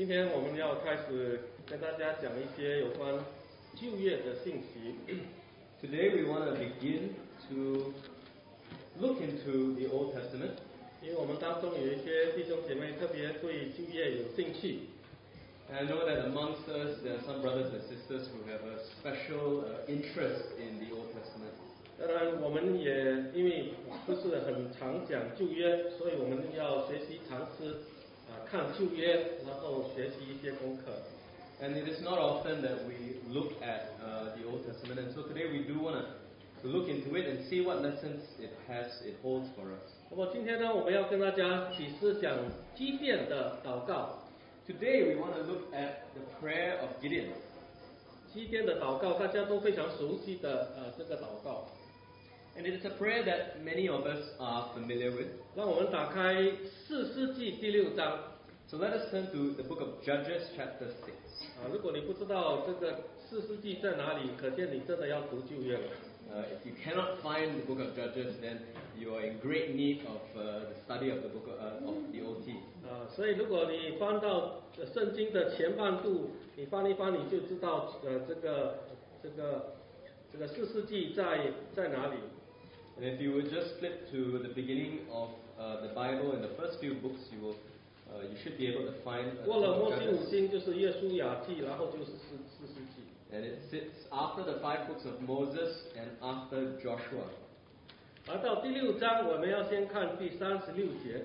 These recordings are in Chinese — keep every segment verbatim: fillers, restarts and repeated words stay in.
今天我们要开始跟大家讲一些有关旧约的信息。 Today we want to begin to look into the Old Testament. 因为我们当中有一些弟兄姐妹特别对旧约有兴趣。 And I know that amongst us there are some brothers and sisters who have a special uh, interest in the Old Testament. 当然，我们也因为不是很常讲旧约，所以我们要学习尝试啊看旧约，然后学习一些功课。 And it is not often that we look at uh, the Old Testament, and so today we do want to look into it and see what lessons it has, it holds for us. 那么今天呢，我们要跟大家启示讲基甸的祷告。 Today we want to look at the prayer of Gideon. 基甸的祷告，大家都非常熟悉的呃这个祷告。 And it is a prayer that many of us are familiar with. 让我们打开士师记第六章。 So let us turn to the book of Judges, chapter six. 啊，如果你不知道这个士师记在哪里，可见你真的要读旧约了。 Uh, if you cannot find the book of Judges, then you are in great need of uh, the study of the book of, uh, of the O T. 啊，所以如果你翻到圣经的前半部，你翻一翻，你就知道呃这个这个这个士师记在在哪里。 And if you would just flip to the beginning of uh, the Bible and the first few books, you will uh, you should be able to find. Uh, 过了摩西五经就是约书亚记，然后就是士士师记。 And it sits after the five books of Moses and after Joshua. 而到第六章，我们要先看第三十六节。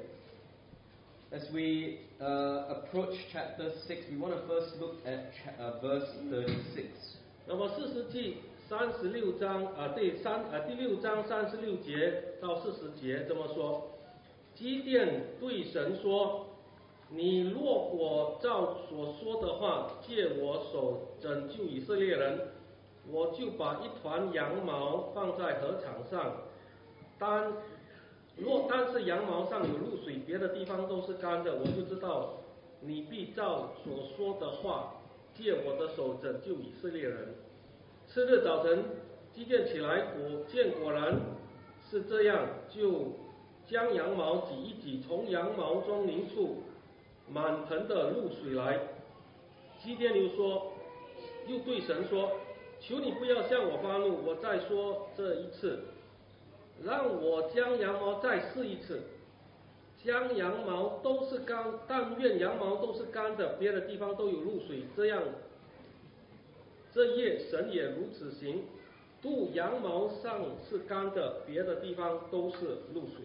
As we uh, approach chapter six, we want to first look at cha- uh, verse thirty-six. 那么士师记三十六章啊，第三啊第六章三十六节到四十节这么说：基甸对神说：“你若果照所说的话，借我手拯救以色列人，我就把一团羊毛放在禾场上，单若单是羊毛上有露水，别的地方都是干的，我就知道你必照所说的话，借我的手拯救以色列人。”次日早晨，基甸起来，果见果然是这样，就将羊毛挤一挤，从羊毛中凝出满盆的露水来。基甸又说，又对神说：“求你不要向我发怒，我再说这一次，让我将羊毛再试一次。将羊毛都是干，但愿羊毛都是干的，别的地方都有露水，这样。”这夜神也如此行，肚羊毛上是干的，别的地方都是露水。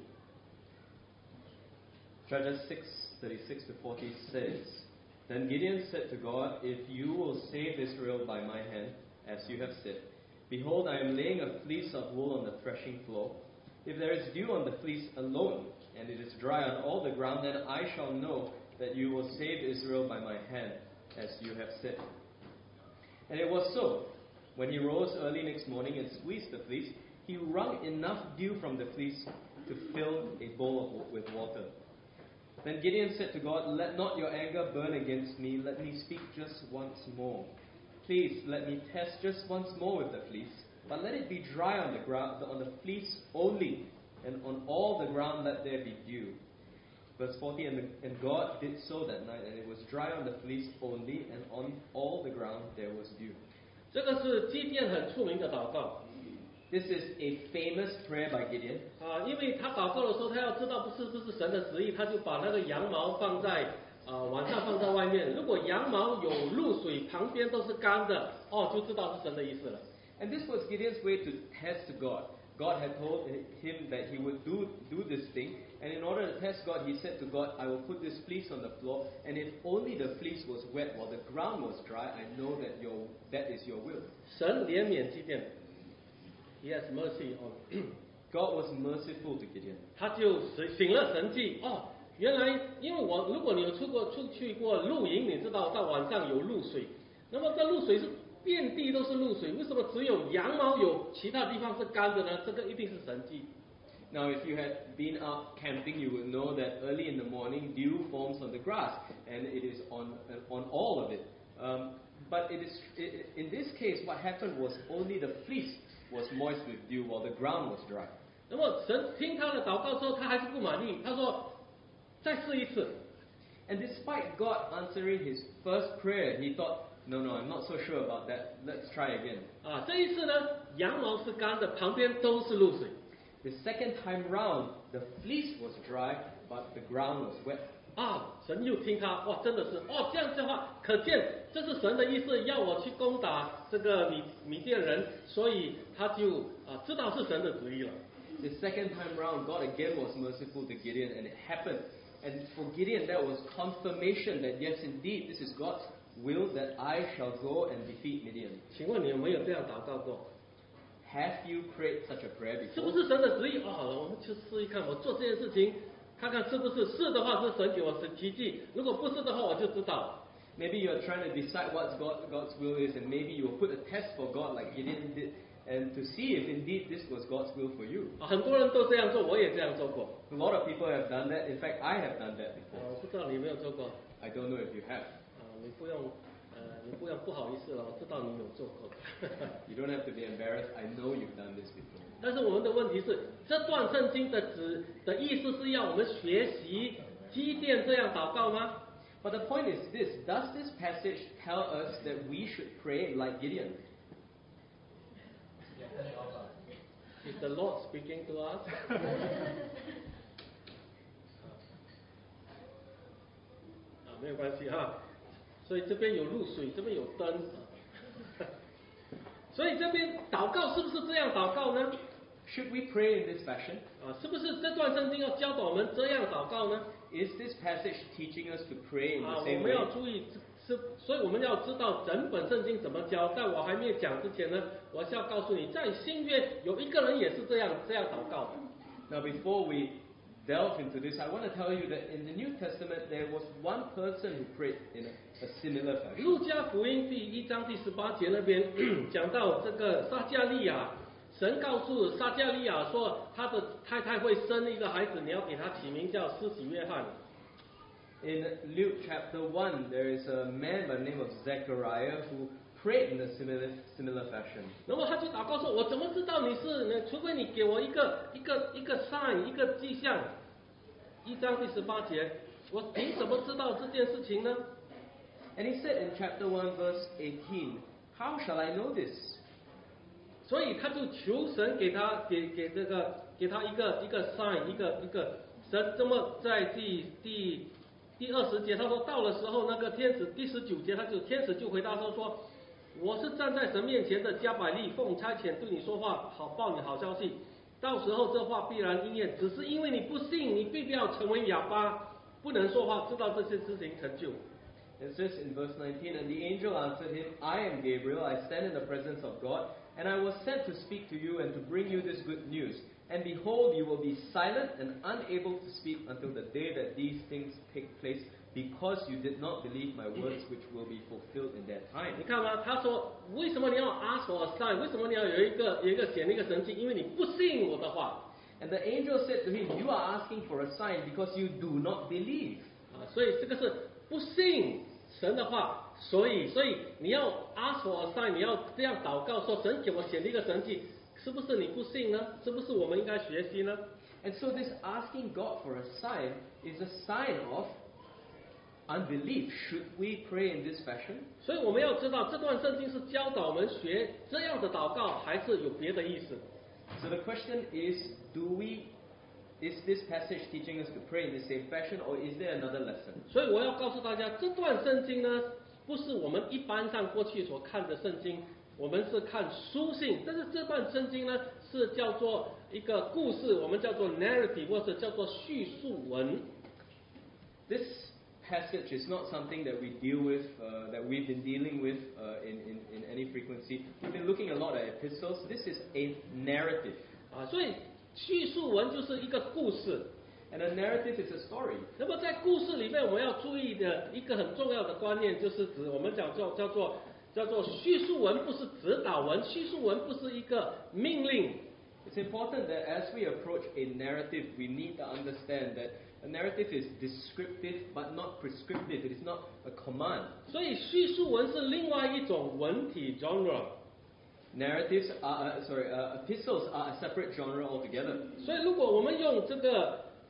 Judges six thirty-six to forty says, Then Gideon said to God, If you will save Israel by my hand, as you have said, behold, I am laying a fleece of wool on the threshing floor. If there is dew on the fleece alone, and it is dry on all the ground, then I shall know that you will save Israel by my hand, as you have said. And it was so. When he rose early next morning and squeezed the fleece, he wrung enough dew from the fleece to fill a bowl of, with water. Then Gideon said to God, Let not your anger burn against me. Let me speak just once more. Please let me test just once more with the fleece, but let it be dry on the ground, on the fleece only, and on all the ground let there be dew. Verse forty, and, the, and God did so that night, and it was dry on the fleece only, and on all the ground there was dew. 这个是基甸很出名的祷告。 This is a famous prayer by Gideon. 啊，因为他祷告的时候，他要知道不是不是神的旨意，他就把那个羊毛放在啊晚上放在外面。如果羊毛有露水，旁边都是干的，哦，就知道是神的意思了。 And this was Gideon's way to test God. God had told him that he would do, do this thing, and in order to test God, he said to God, I will put this fleece on the floor, and if only the fleece was wet while the ground was dry, I know that your, that is your will. 神怜悯基甸 ，He has mercy on. God was merciful to Gideon. 他就行了神迹哦，原来因为我如果你有出过出去过露营，你知道到晚上有露水，那么这露水是遍地都是露水，为什么只有羊毛有其他地方是干的呢？这个一定是神迹。 Now, if you had been out camping, you would know that early in the morning, dew forms on the grass, and it is on on all of it. Um, but it is it, in this case, what happened was only the fleece was moist with dew, while the ground was dry. 那么神听他的祷告之后，他还是不满意，他说：“再试一次。” And despite God answering his first prayer, he thought, no, no, I'm not so sure about that. Let's try again. 啊，这一次呢，羊毛是干的，旁边都是露水。 The second time round, the fleece was dry, but the ground was wet. 啊，神又听他，哇，真的是，哦，这样子的话，可见这是神的意思，要我去攻打这个米米甸人，所以他就啊知道是神的旨意了。 The second time round, God again was merciful to Gideon, and it happened. And for Gideon, that was confirmation that yes, indeed, this is God's will that I shall go and defeat Midian. 请问你有没有这样祷告过？ Have you prayed such a prayer 是不 before? 是神的旨意？哦，好了，我们去试一看，我做这件事情，看看是不是是的话是神给我神奇迹，如果不是的话，我就知道。 Maybe you're trying to decide what God, God's will is, and maybe you'll put a test for God like Gideon did, and to see if indeed this was God's will for you. 啊，很多人都这样做，我也这样做过。 A lot of people have done that. In fact, I have done that 啊， before. 我不知道你有没有做过。 I don't know if you have. 啊，你不用，呃，你不用不好意思了，我知道你有做过的。 You don't have to be embarrassed. I know you've done this before. 但是我们的问题是，这段圣经的旨的意思是要我们学习基甸这样祷告吗？ But the point is this: does this passage tell us that we should pray like Gideon? Is the Lord speaking to us? 啊，没有关系哈。所以这边有露水，这边有灯。所以这边祷告是不是这样祷告呢？ Should we pray in this fashion? 啊，是不是这段圣经要教导我们这样祷告呢？ Is this passage teaching us to pray in 啊， the 我 same 们要 way? 注意是，所以我们要知道整本圣经怎么教。在我还没有讲之前呢，我是要告诉你，在新约有一个人也是这样这样祷告的。 Now, before we delve into this, I want to tell you that in the New Testament there was one person who prayed in a, a similar fashion. 路加福音第一章第十八节那边讲到这个撒迦利亚，神告诉撒迦利亚说，他的太太会生一个孩子，你要给他起名叫施洗约翰。 In Luke chapter one, there is a man by the name of Zechariah who prayed in a similar similar fashion. 然后他就祷告说：“我怎么知道你是呢？除非你给我一个一个一个 sign 一个迹象。”一章第十八节，我凭什么知道这件事情呢？ And he said in chapter one, verse eighteen, "How shall I know this?" 所以他就求神给他给给这个给他一个一个 sign 一个一个神。这么在第第第二十节他说到的时候，那个天使第十九节他就天使就回答说说，我是站在神面前的加百利，奉差遣对你说话，好报你好消息。到时候这话必然应验，只是因为你不信，你必须要成为哑巴，不能说话，直到这些事情成就。 It says in verse nineteen, "And the angel answered him, I am Gabriel, I stand in the presence of God, and I was sent to speak to you and to bring you this good news. And behold, you will be silent and unable to speak until the day that these things take place, because you did not believe my words, which will be fulfilled in their time." 你看吗？他说为什么你要 ask for a sign？ 为什么你要有一个有一个显一个神迹？因为你不信我的话。 And the angel said to him, "You are asking for a sign because you do not believe." 啊，所以这个是不信神的话，所以所以你要 ask for a sign， 你要这样祷告说神给我显一个神迹，是不是你不信呢？是不是我们应该学习呢？ And so this asking God for a sign is a sign of unbelief. Should we pray in this fashion? 所以我们要知道这段圣经是教导我们学这样的祷告，还是有别的意思？ So the question is, do we, is this passage teaching us to pray in the same fashion, or is there another lesson? 所以我要告诉大家，这段圣经呢，不是我们一般上过去所看的圣经，我们是看书信，但是这段圣经呢，是叫做一个故事，我们叫做 narrative， 或者叫做叙述文。 This passage is not something that we deal with, uh, that we've been dealing with uh, in, in, in any frequency. We've been looking a lot at epistles. This is a narrative. 啊，所以叙述文就是一个故事。 And a narrative is a story. 那么在故事里面，我们要注意的一个很重要的观念，就是指我们讲叫叫做叫做叙述文，不是指导文，叙述文不是一个命令。 It's important that as we approach a narrative, we need to understand that a narrative is descriptive but not prescriptive. It is not a command. 所以叙述文是另外一种文体 genre。 Narratives are, uh, sorry, uh, epistles are a separate genre altogether. 所以如果我们用这个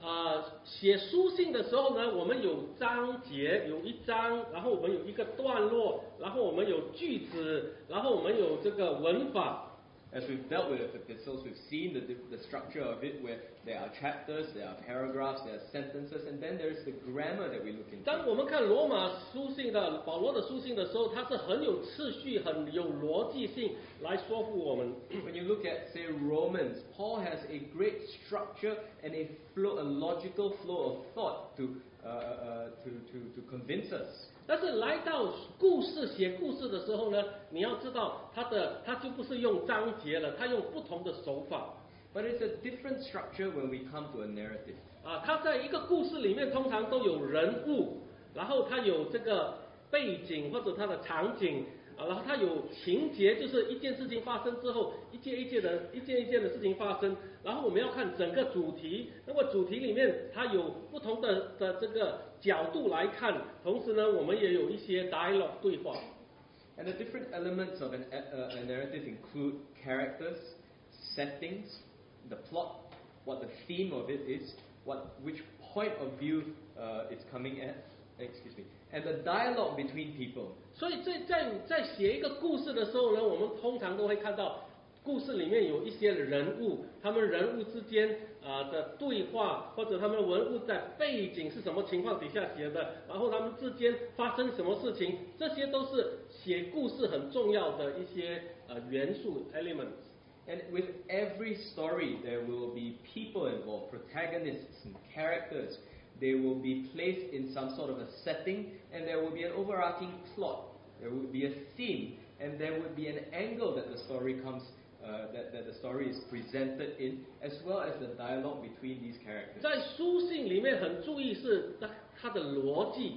呃写书信的时候呢，我们有章节，有一章，然后我们有一个段落，然后我们有句子，然后我们有这个文法。 As we've dealt with epistles, we've seen the, the structure of it where there are chapters, there are paragraphs, there are sentences, and then there's the grammar that we look into. 当我们看罗马书信的保罗的书信的时候，它是很有次序、很有逻辑性来说服我们。 When you look at, say, Romans, Paul has a great structure and a flow, a logical flow of thought to, uh, uh, to, to, to convince us. 但是来到故事写故事的时候呢，你要知道它的它就不是用章节了，它用不同的手法。 But it's a different structure when we come to a narrative. 啊，它在一个故事里面通常都有人物，然后它有这个背景或者它的场景，啊，然后它有情节，就是一件事情发生之后，一件一件的一件一件的事情发生，然后我们要看整个主题，那么主题里面它有不同的的这个角度来看，同时呢，我们也有一些 dialogue 对话。 And the different elements of an, uh, a narrative include characters, settings, the plot, what the theme of it is, what which point of view uh, it's coming at, excuse me, and the dialogue between people. 所以在在在写一个故事的时候呢，我们通常都会看到故事里面有一些人物，他们人物之间啊、呃、的对话，或者他们人物在背景是什么情况底下写的，然后他们之间发生什么事情，这些都是写故事很重要的一些呃元素 elements。 And with every story, there will be people involved, protagonists and characters. They will be placed in some sort of a setting, and there will be an overarching plot. There will be a theme, and there will be an angle that the story comes, uh, that, that the story is presented in, as well as the dialogue between these characters. 在书信里面很注意是它它的逻辑。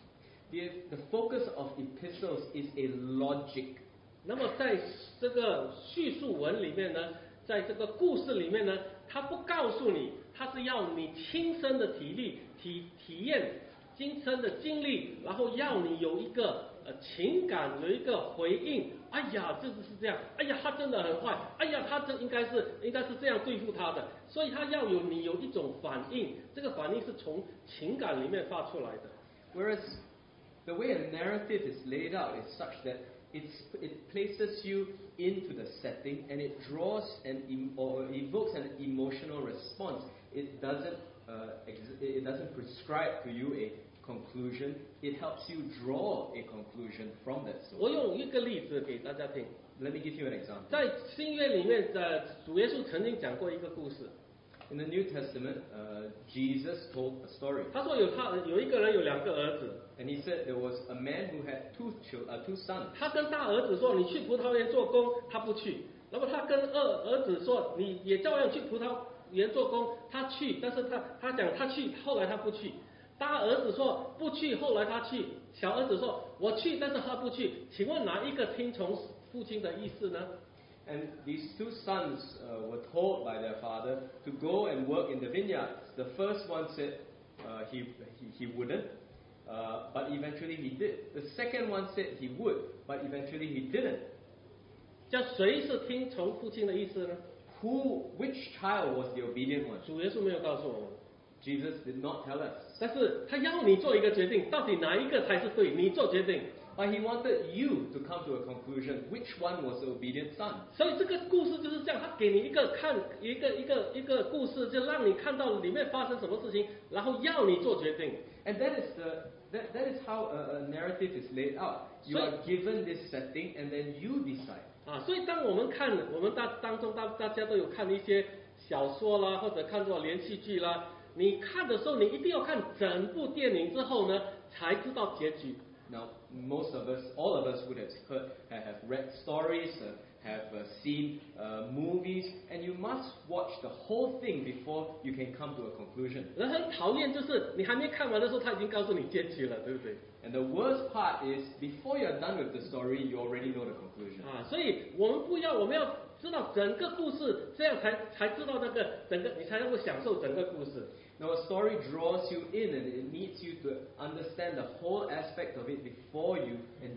The, the focus of epistles is a logic. 那么在这个叙述文里面呢，在这个故事里面呢，它不告诉你，它是要你亲身的体力、体体验、亲身的经历，然后要你有一个呃情感，有一个回应。哎呀，这就是这样。哎呀，他真的很坏。哎呀，他这应该是应该是这样对付他的。所以他要有你有一种反应，这个反应是从情感里面发出来的。 Whereas the way a narrative is laid out is such that It's, it places you into the setting and it draws and em, or evokes an emotional response. It doesn't, uh, ex, it doesn't prescribe to you a conclusion. It helps you draw a conclusion from that source. 我用一个例子给大家听。 Let me give you an example. 在新约里面的主耶稣曾经讲过一个故事。 In the New Testament, uh, Jesus told a story. 他说有他有一个人有两个儿子。 And he said there was a man who had two children, uh, two sons. 他跟大儿子说：“你去葡萄园做工。”他不去。那么他跟二儿子说：“你也照样去葡萄园做工。”他去，但是他他讲他去，后来他不去。大儿子说不去，后来他去。小儿子说我去，但是他不去。请问哪一个听从父亲的意思呢？ And these two sons uh, were told by their father to go and work in the vineyards. The first one said uh, he, he, he wouldn't, uh, but eventually he did. The second one said he would, but eventually he didn't. 叫谁是听从父亲的意思呢？ Who, which child was the obedient one? 主耶稣没有告诉我们。 Jesus did not tell us. 但是他要你做一个决定，到底哪一个才是对？你做决定。 But he wanted you to come to a conclusion which one was the obedient son. 所以这个故事就是这样，他给你一个看一个一个一个故事，就让你看到里面发生什么事情，然后要你做决定。 And that is the that, that is how a, a narrative is laid out. You So- are given this setting and then you decide. 啊，所以当我们看我们大当中大大家都有看一些小说啦，或者看过连续剧啦，你看的时候，你一定要看整部电影之后呢，才知道结局。 Now, most of us, all of us would have heard, have read stories, uh, have uh, seen uh, movies, and you must watch the whole thing before you can come to a conclusion. 人很讨厌，就是你还没看完的时候，他已经告诉你结局了，对不对？ And the worst part is, before you're done with the story, you already know the conclusion. 啊，所以我们不要，我们要知道整个故事，这样才才知道那个整个，你才能够享受整个故事。 Now, a story draws you in, and it needs you to understand the whole aspect of it before you enjoy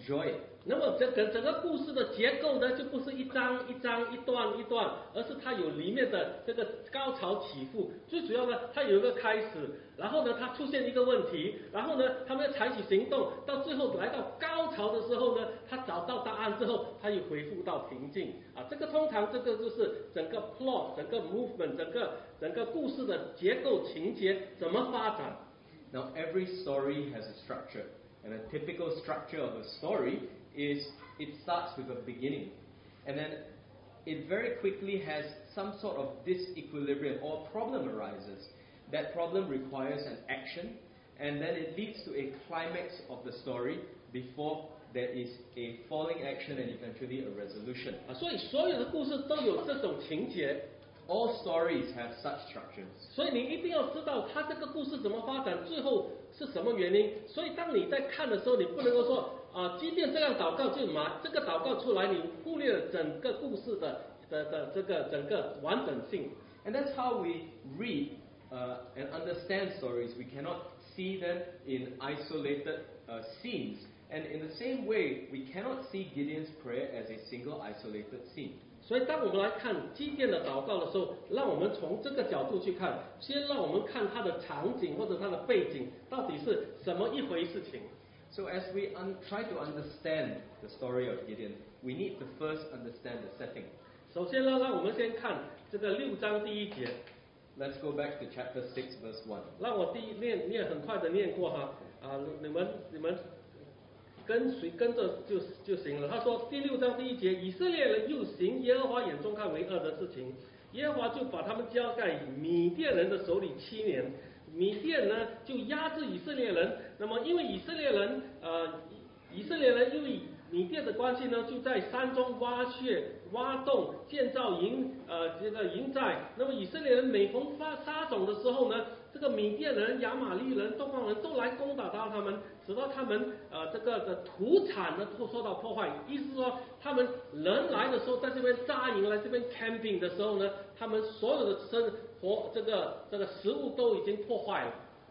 enjoy it. 那么整个整个故事的结构呢，就不是一章一章一段一段，而是它有里面的这个高潮起伏。最主要呢，它有一个开始，然后呢，它出现一个问题，然后呢，他们要采取行动，到最后来到高潮的时候呢，他找到答案之后，他又恢复到平静啊。这个通常这个就是整个 plot、整个 movement、整个整个故事的结构情节怎么发展。 Now, every story has a structure, and a typical structure of a story is it starts with a beginning, and then it very quickly has some sort of disequilibrium or problem arises. That problem requires an action, and then it leads to a climax of the story before there is a falling action and eventually a resolution. 啊，所以所有的故事都有这种情节。 All stories have such structures. 所以你一定要知道它这个故事怎么发展，最后是什么原因。所以当你在看的时候，你不能够说啊，即便这样祷告就马这个祷告出来，你忽略了整个故事的的的这个整个完整性。 And that's how we read uh, and understand stories. We cannot see them in isolated uh, scenes. And in the same way, we cannot see Gideon's prayer as a single isolated scene. 所以当我们来看基甸的祷告的时候，让我们从这个角度去看，先让我们看它的场景或者它的背景到底是什么一回事情。 So as we un- try to understand the story of Gideon, we need to first understand the setting. 首先呢，让我们先看这个六章第一节。 Let's go back to chapter six, verse one. 让我第一念念很快的念过哈啊，你们你们跟随跟着就就行了。他说第六章第一节，以色列人又行耶和华眼中看为恶的事情，耶和华就把他们交在米甸人的手里七年。米甸呢就压制以色列人，那么因为以色列人呃以色列人因为米甸的关系呢，就在山中挖穴、挖洞、建造营呃这个营寨。那么以色列人每逢发撒种的时候呢，这个米甸人、亚玛力人、东方人都来攻打到他们，使到他们呃这个的土产呢都受到破坏。意思是说，他们人来的时候，在这边扎营来这边 camping 的时候呢，他们所有的生活这个这个食物都已经破坏了。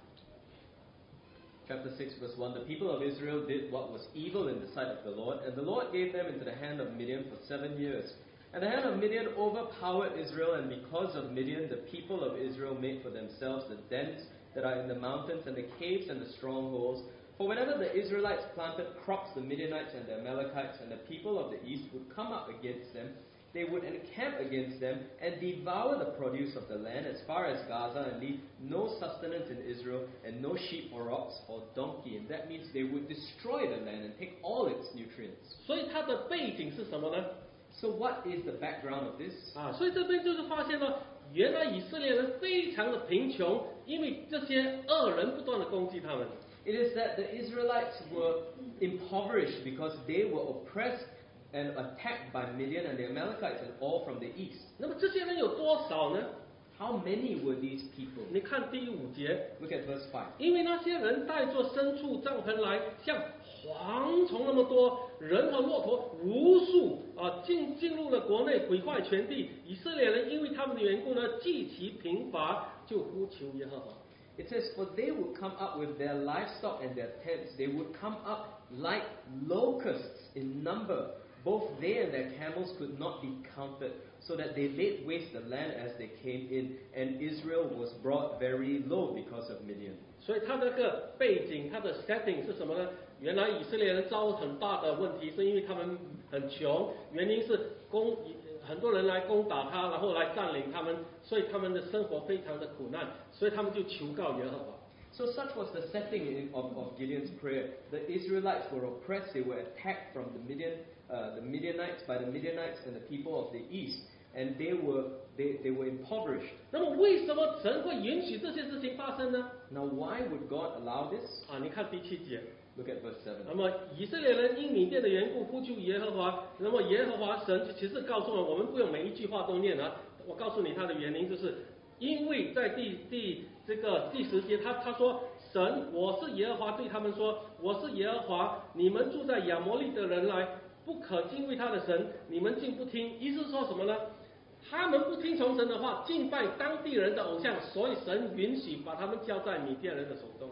Chapter six, verse one. The people of Israel did what was evil in the sight of the Lord, and the Lord gave them into the hand of Midian for seven years. And the hand of Midian overpowered Israel, and because of Midian, the people of Israel made for themselves the dens that are in the mountains, and the caves and the strongholds. For whenever the Israelites planted crops, the Midianites and the Amalekites and the people of the east would come up against them. They would encamp against them and devour the produce of the land as far as Gaza, and leave no sustenance in Israel, and no sheep or ox or donkey. And that means they would destroy the land and take all its nutrients. 所以它的背景是什么呢？ So what is the background of this? 啊，所以这边就是发现了，原来以色列人非常的贫穷，因为这些恶人不断的攻击他们。 It is that the Israelites were impoverished because they were oppressed and attacked by Midian and the Amalekites and all from the east. 那么这些人有多少呢？ How many were these people? 你看第五节， Look at verse five. 因为那些人带着牲畜帐篷来，像蝗虫那么多，人和骆驼无数啊，进进入了国内，毁坏全地。以色列人因为他们的缘故呢，极其贫乏，就呼求耶和华。 It says, for they would come up with their livestock and their tents. They would come up like locusts in number. Both they and their camels could not be counted, so that they laid waste the land as they came in, and Israel was brought very low because of Midian. 所以它这个背景，它的 setting 是什么呢？原来以色列人遭很大的问题，是因为他们很穷，原因是攻很多人来攻打他，然后来占领他们，所以他们的生活非常的苦难，所以他们就求告耶和华。 So such was the setting in, of, of Gideon's prayer. The Israelites were oppressed. They were attacked from the Midian, uh, the Midianites by the Midianites and the people of the east, and they were they, they were impoverished. 那么为什么神会允许这些事情发生呢？ Now, why would God allow this? 啊，你看第七节。 Look at verse seven. 那么以色列人因米甸的缘故呼求耶和华，那么耶和华神其实告诉我们，我们不用每一句话都念啊。我告诉你他的原因，就是因为在第第这个第十节，他他说神，我是耶和华，对他们说，我是耶和华，你们住在亚摩利的人来，不可敬畏他的神，你们竟不听。意思是说什么呢？他们不听从神的话，敬拜当地人的偶像，所以神允许把他们交在米甸人的手中。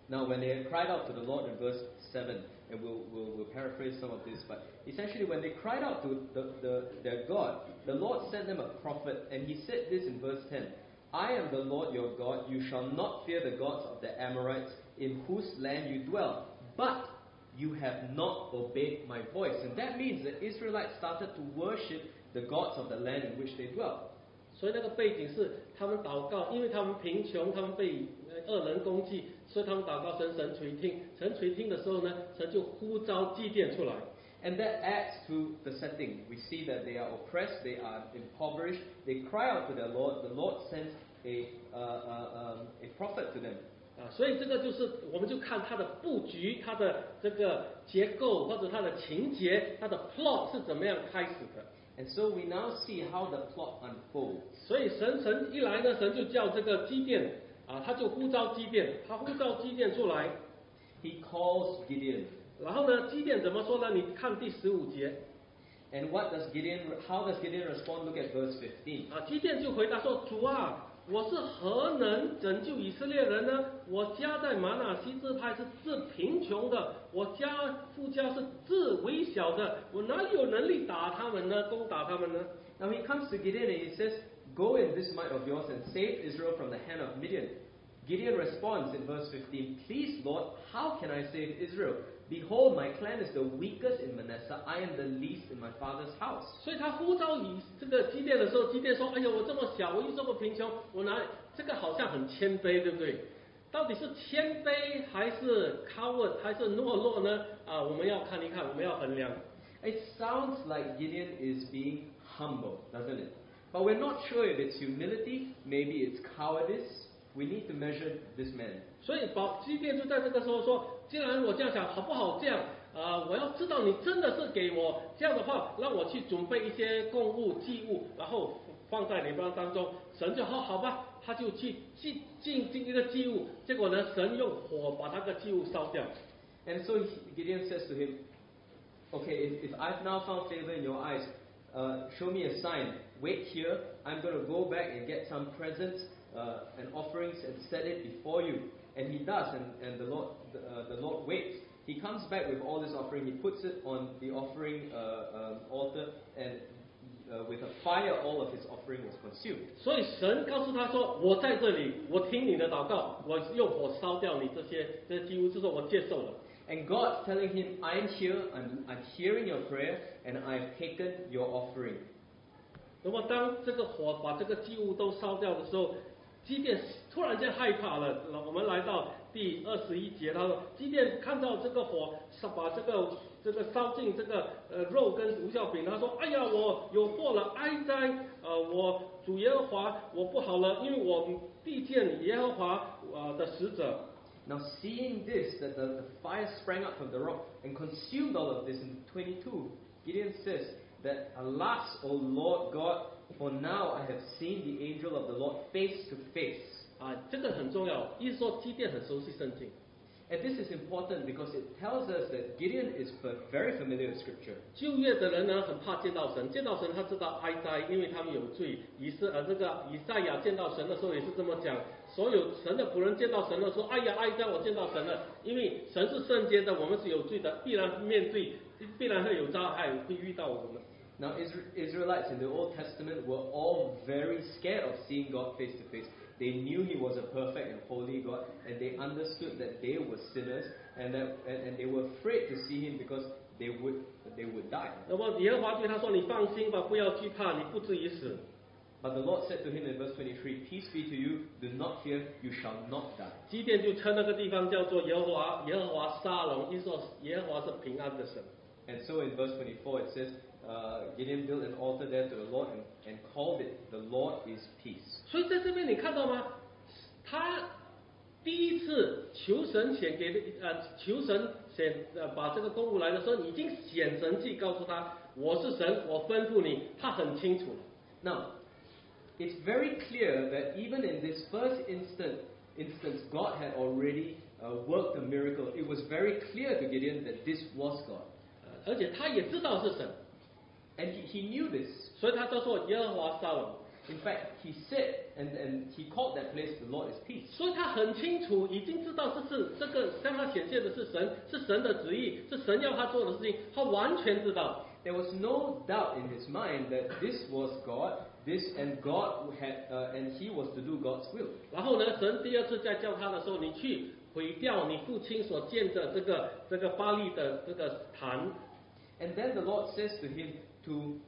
Now, when they cried out to the Lord in verse seven, and we'll, we'll, we'll paraphrase some of this, but essentially when they cried out to the, the, their God, the Lord sent them a prophet, and he said this in verse ten, I am the Lord your God, you shall not fear the gods of the Amorites, in whose land you dwell, but you have not obeyed my voice. And that means the Israelites started to worship the gods of the land in which they dwell. 所以那个背景是他们祷告，因为他们贫穷，他们被恶人攻击，所以他们祷告神，神垂听。神垂听的时候呢，神就呼召基甸出来。 And that adds to the setting. We see that they are oppressed, they are impoverished, they cry out to their Lord. The Lord sends a uh, uh, um, a prophet to them. 啊，所以这个就是我们就看它的布局，它的这个结构或者它的情节，它的 plot 是怎么样开始的。 And so we now see how the plot unfolds. 所以神神一来呢，神就叫这个基甸啊，他就呼召基甸，他呼召基甸出来。 He calls Gideon. 然后呢，基甸怎么说呢？你看第十五节。 And what does Gideon? How does Gideon respond? Look at verse fifteen. 啊，基甸就回答说：“主啊，我是何能拯救以色列人呢？我家在玛拿西支派是自贫穷的，我家父家是自微小的，我哪里有能力打他们呢？攻打他们呢？” Now he comes to Gideon and he says, Go in this might of yours and save Israel from the hand of Midian. Gideon responds in verse fifteen, Please, Lord, how can I save Israel? Behold, my clan is the weakest in Manasseh. I am the least in my father's house. 所以他呼召以这个基甸的时候，基甸说：“哎呀，我这么小，我又这么贫穷，我哪里？这个好像很谦卑，对不对？到底是谦卑还是 coward 还是懦弱呢？啊，我们要看一看，我们要衡量。” It sounds like Gideon is being humble, doesn't it? But we're not sure if it's humility, maybe it's cowardice. We need to measure this man. 所以保基甸就在这个时候说：“既然我这样想，好不好这样？啊、呃，我要知道你真的是给我这样的话，让我去准备一些供物祭物，然后放在你们当中。”神就好好吧，他就去进进进一个祭物，结果呢，神用火把那个祭物烧掉。 And so Gideon says to him, Okay, if, if I've now found favor in your eyes, uh, show me a sign. Wait here. I'm going to go back and get some presents uh, and offerings and set it before you. And he does, and, and the Lord the, uh, the Lord waits. He comes back with all this offering. He puts it on the offering uh, um, altar, and uh, with a fire, all of his offering was consumed. 所以神告诉他说：“我在这里，我听你的祷告，我用火烧掉你这些这些祭物，就说我接受了。” And God's telling him, I'm here, I'm, I'm hearing your prayer, and I've taken your offering. 那么当这个火把这个祭物都烧掉的时候，基甸突然间害怕了。我们来到第二十一节，他说：“基甸看到这个火烧把这个这个烧进这个呃肉跟无效饼，他说：‘哎呀，我有祸了，哀哉！呃，我主耶和华，我不好了，因为我必见耶和华呃的使者。’ Now, seeing this, that the, the fire sprang up from the rock and consumed all of this in twenty-two, Gideon says that, Alas, O Lord God, for now I have seen the angel of the Lord face to face. 啊，这个很重要，意思说基甸很熟悉圣经。 And this is important because it tells us that Gideon is very familiar with Scripture. 旧约的人呢，很怕见到神，见到神他知道哀哉，因为他们有罪。以是呃这个以赛亚见到神的时候也是这么讲，所有神的仆人见到神的时候，哎呀哀哉，我见到神了，因为神是圣洁的，我们是有罪的，必然面对，必然会有灾害，会遇到我们。 Now, Israelites in the Old Testament were all very scared of seeing God face to face. They knew He was a perfect and holy God, and they understood that they were sinners, and that and, and they were afraid to see Him because they would they would die. 那么耶和华对他说：“你放心吧，不要惧怕，你不至于死。” But the Lord said to him in verse twenty-three, Peace be to you, do not fear, you shall not die. 基甸就称那个地方叫做耶和华耶和华沙龙，意思说耶和华是平安的神。 And so in verse twenty-four it says, uh, Gideon built an altar there to the Lord and, and called it, The Lord is Peace. 所以在这边你看到吗？他第一次求神显给呃求神显呃把这个公物来的时候，已经显神迹告诉他我是神，我吩咐你，他很清楚。 Now, it's very clear that even in this first instant, instance, God had already uh, worked a miracle. It was very clear to Gideon that this was God. 呃而且他也知道是神， And he, he knew this. 所以他都说耶和华沙龙。 In fact, he said, and, and he called that place the Lord is peace. 所以他很清楚，已经知道这是这个向他显现的是神，是神的旨意，是神要他做的事情，他完全知道。 There was no doubt in his mind that this was God, this and God had, uh, and he was to do God's will. 然后呢，神第二次再叫他的时候，你去毁掉你父亲所建的这个这个巴力的这个坛。 And then the Lord says to him to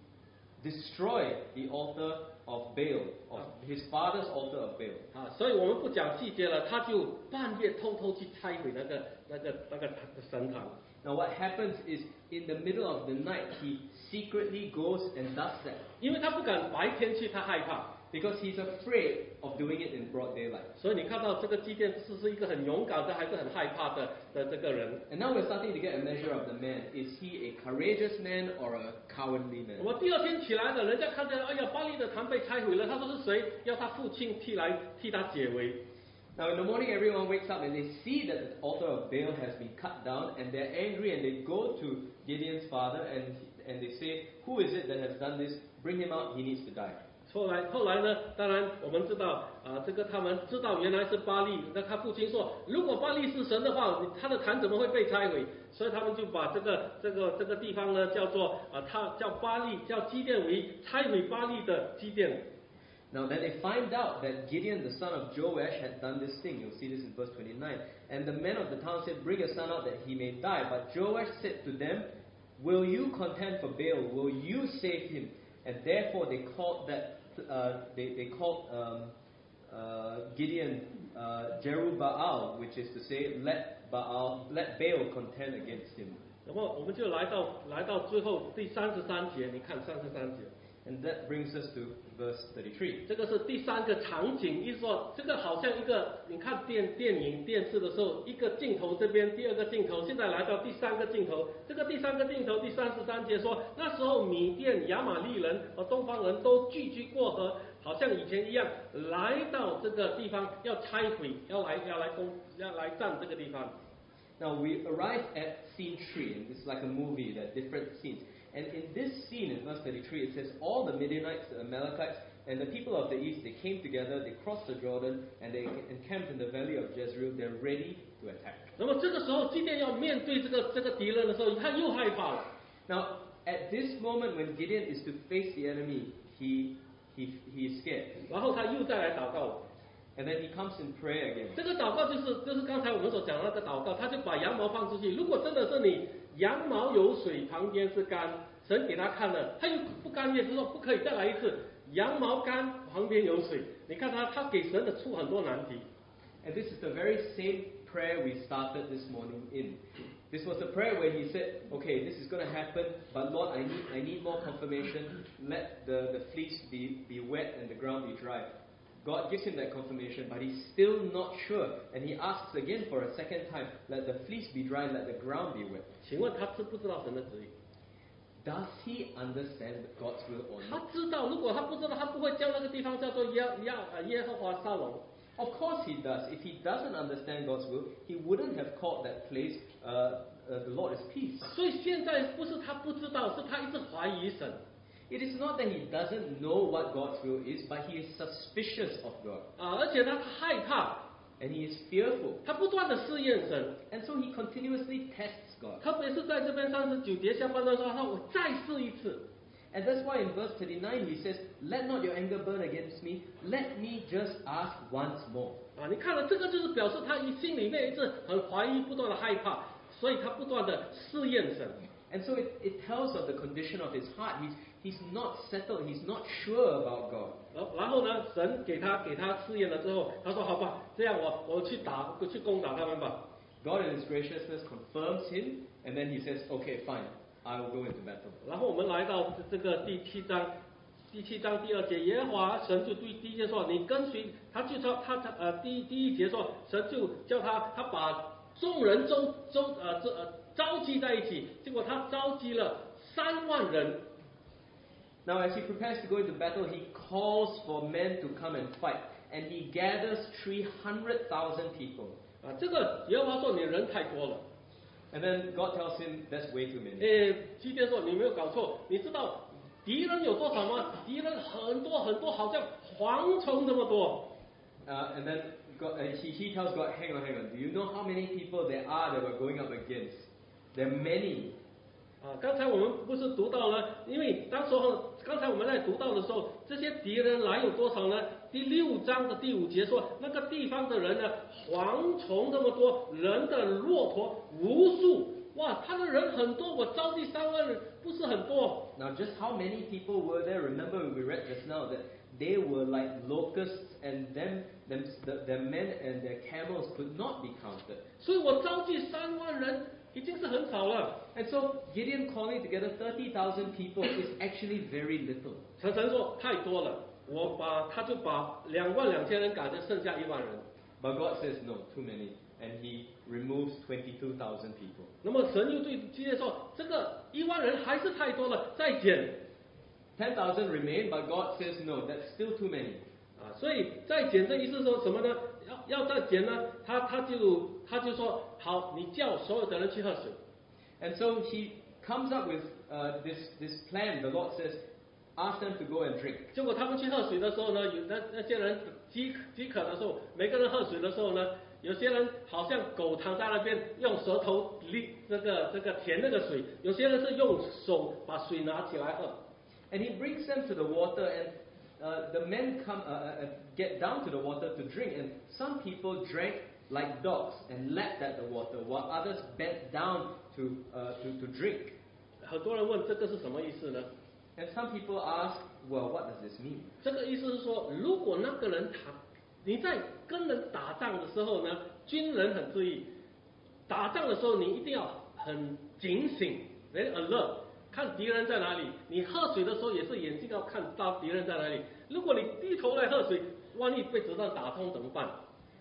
destroy the altar of Baal, of his father's altar of Baal. 啊，所以我们不讲细节了，他就半夜偷偷去拆毁那个那个那个神坛。 Now what happens is, in the middle of the night, he secretly goes and does that. 因为他不敢白天去，他害怕。 Because he's afraid of doing it in broad daylight. 所以你看到这个基甸是是一个很勇敢的，还是很害怕的的这个人。 And now we're starting to get a measure of the man. Is he a courageous man or a cowardly man? 我第二天起来了，人家看见，哎呀，巴力的坛被拆毁了。他说是谁？要他父亲替来替他解围。 Now in the morning, everyone wakes up and they see that the altar of Baal has been cut down, and they're angry and they go to Gideon's father and and they say, "Who is it that has done this? Bring him out. He needs to die." 后来后来呢？当然我们知道啊，这个他们知道原来是巴力。那他父亲说，如果巴力是神的话，他的坛怎么会被拆毁？所以他们就把这个这个这个地方呢叫做啊，他叫巴力，叫基甸为拆毁巴力的基甸。 Now then they find out that Gideon, the son of Joash, had done this thing. You'll see this in verse twenty-nine. And the men of the town said, "Bring your son out that he may die." But Joash said to them, "Will you contend for Baal? Will you save him?" And therefore they called that uh, they, they called um, uh, Gideon uh, Jerubbaal, which is to say, let Baal, let Baal contend against him. 然后我们就来到来到最后第三十三节，你看三十三节。 And that brings us to verse thirty-three. 这个是第三个场景，意思说这个好像一个，你看电电影电视的时候，一个镜头这边，第二个镜头，现在来到第三个镜头。这个第三个镜头，第三十三节说，那时候米甸、亚玛力人和东方人都聚居过河，好像以前一样，来到这个地方要拆毁，要来要来攻，要来占这个地方。 Now we arrive at scene three, and it's like a movie, there are different scenes. And in this scene, in verse thirty-three, it says, all the Midianites, the Amalekites, and the people of the east, they came together, they crossed the Jordan, and they encamped in the valley of Jezreel. They're ready to attack. 那么这个时候，基甸要面对这个这个敌人的时候，他又害怕了。 Now, at this moment when Gideon is to face the enemy, he he he is scared. 然后他又再来祷告了。 And then he comes in prayer again. 这个祷告就是就是刚才我们所讲的那个祷告，他就把羊毛放出去。如果真的是你羊毛有水，旁边是干，神给他看了，他又不甘愿，就说不可以再来一次。羊毛干，旁边有水，你看他他给神的出很多难题。 And this is the very same prayer we started this morning in. This was the prayer where he said, okay, this is going to happen, but Lord, I need I need more confirmation. Let the, the fleece be, be wet and the ground be dry. God gives him that confirmation, but he's still not sure. And he asks again for a second time, let the fleece be dry, let the ground be wet. 请问他知不知道神的旨意？ Does he understand God's will or 他 not? 知道，如果他不知道，他不会叫那个地方叫做耶耶呃耶和华沙龙。 Of course he does. If he doesn't understand God's will, he wouldn't have called that place, uh, uh, the Lord is peace. 所以现在不是他不知道，是他一直怀疑神。 It is not that he doesn't know what God's will is, but he is suspicious of God. 啊，而且他害怕， And he is fearful. 他不断的试验神。 And so he continuously tests God. 特别是在这边三十九节下半段说，他说我再试一次。 And that's why in verse thirty-nine he says, let not your anger burn against me, let me just ask once more. 啊，你看了这个就是表示他心里面一直很怀疑，不断的害怕，所以他不断的试验神。 And so it, it tells of the condition of his heart. He's, he's not settled, he's not sure about God. 然后然后呢，神给他给他试验了之后，他说好吧，这样我我去打，我去攻打他们吧。 God in his graciousness confirms him, and then he says, okay, fine, I will go into battle. 然后我们来到这个第七章，第七章第二节，耶和华神就对第一节说，你跟随他就说他他呃第一第一节说，神就叫他他把众人周周呃这呃召集在一起，结果他召集了三万人。 Now as he prepares to go into battle, he calls for men to come and fight, and he gathers three hundred thousand people. 啊，这个耶和华说你人太多了。 And then God tells him, that's way too many. 诶，基甸说你没有搞错，你知道敌人有多少吗？敌人很多很多，好像蝗虫这么多。 Uh, and then God, uh, he, he tells God, hang on, hang on. Do you know how many people there are that we're going up against? There are many. 啊，刚才我们不是读到了，因为当时候刚才我们在读到的时候，这些敌人来有多少呢？第六章的第五节说，那个地方的人呢，蝗虫这么多，人的骆驼无数。哇，他的人很多，我招第三万人，不是很多。 Now, just how many people were there? Remember, we read just now that they were like locusts, and them, them the, their men and their camels could not be counted. 所以我招集三万人已经是很少了。 And so Gideon calling together thirty thousand people is actually very little. 神神说太多了，我把他就把两万两千人改成剩下一万人。 But God says no, too many, and He removes twenty-two thousand people. 那么神又对基列说，这个一万人还是太多了，再减。 ten thousand remain, but God says no, that's still too many. 啊，所以再减这意思说什么呢？要要再减呢？他他就他就说好，你叫所有的人去喝水。 And so He comes up with uh, this this plan. The Lord says, ask them to go and drink. 结果他们去喝水的时候呢，有那那些人饥饥渴的时候，每个人喝水的时候呢，有些人好像狗躺在那边，用舌头拎这个这个舔那个水；有些人是用手把水拿起来喝。 And He brings them to the water, and uh, the men come uh, uh, get down to the water to drink. And some people drank like dogs and lapped at the water, while others bent down to uh, to, to drink. 很多人问这个是什么意思呢？ And some people ask, well, what does this mean? 这个意思是说，如果那个人他你在跟人打仗的时候呢，军人很注意，打仗的时候你一定要很警醒 ，very alert， 看敌人在哪里。你喝水的时候也是眼睛要看到敌人在哪里。如果你低头来喝水，万一被子弹打中怎么办？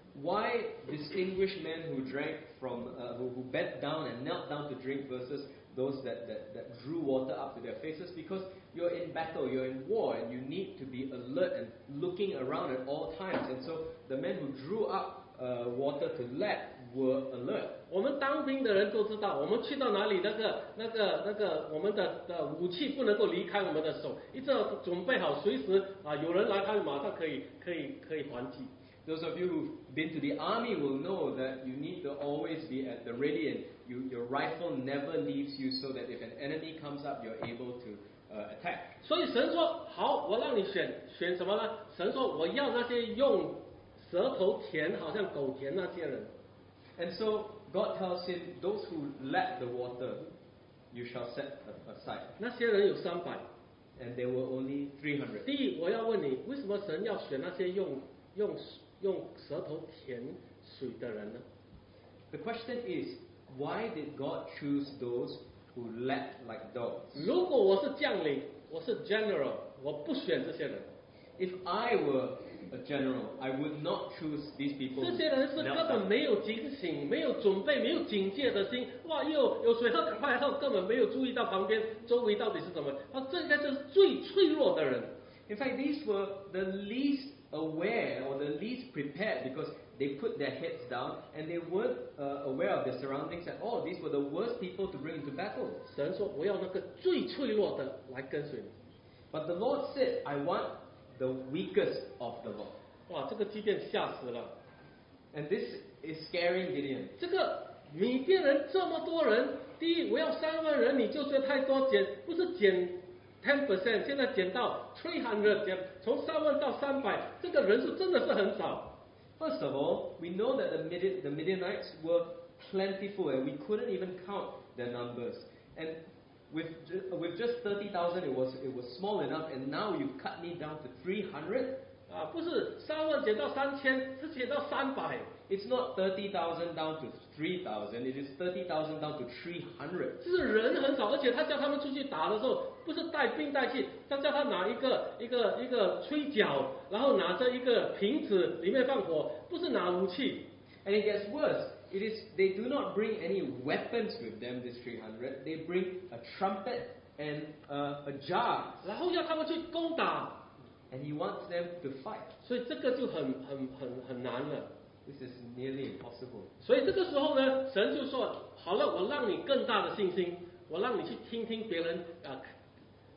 Why distinguish men who drank from, uh, who, who bent down and knelt down to drink versus those that, that, that drew water up to their faces? Because you're in battle, you're in war, and you need to be alert and looking around at all times. And so the men who drew up uh, water to lap were alert. 我们当兵的人都知道，我们去到哪里，那个、那个、那个，我们的的武器不能够离开我们的手，一直要准备好，随时啊有人来，他马上可以、可以、可以还击。 Those of you who've been to the army will know that you need to always be at the ready, and you, your rifle never leaves you, so that if an enemy comes up, you're able to uh, attack. 所以神说好，我让你选选什么呢？神说我要那些用舌头舔，好像狗舔那些人。 And so God tells him, those who lap the water, you shall set aside. 那些人有三百。 And there were only three hundred. 第一，我要问你，为什么神要选那些用用用舌头舔水的人呢？ The question is, why did God choose those who lapped like dogs? 如果我是将领，我是 general， 我不选这些人。 If I were a general, I would not choose these people. 这些人是根本没有警醒、没有准备、没有警戒的心。哇，有有水喝，赶快喝，根本没有注意到旁边周围到底是什么。他这应该就是最脆弱的人。 In fact, these were the least aware or the least prepared, because they put their heads down and they weren't uh, aware of their surroundings at all. These were the worst people to bring into battle. 神说：“我要那个最脆弱的来跟随你。” But the Lord said, I want the weakest of the lot. 哇，这个基甸吓死了。 And this is scaring Gideon. 这个米甸人这么多人，第一我要三万人，你就觉得太多，减不是减 ten percent， 现在减到 three hundred， 减从三万到三百，这个人数真的是很少。 First of all, we know that the, Midian, the Midianites were plentiful, and we couldn't even count their numbers. And with, ju- with just thirty thousand, it was, it was small enough, and now you cut me down to three hundred? 啊，不是三万减到三千，是减到三百。 It's not thirty thousand down to three thousand, it is thirty thousand down to three hundred. 就是人很少，而且他叫他们出去打的时候，不是带兵带器，他叫他拿一个一个一个吹角，然后拿着一个瓶子，里面放火，不是拿武器。 And it gets worse. It is, they do not bring any weapons with them, this three hundred. They bring a trumpet and uh, a jar. 然后要他们去攻打， And he wants them to fight. 所以这个就很很很很难了。 This is nearly impossible. 所以这个时候呢，神就说：“好了，我让你更大的信心，我让你去听听别人啊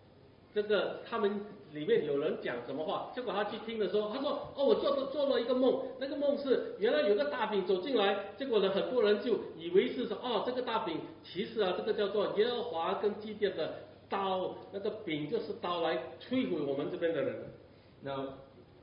这个他们里面有人讲什么话，结果他去听的时候，他说哦，我做了做了一个梦，那个梦是原来有个大饼走进来，结果呢很多人就以为是说哦这个大饼，其实啊这个叫做耶和华跟祭奠的刀，那个饼就是刀来摧毁我们这边的人。 Now,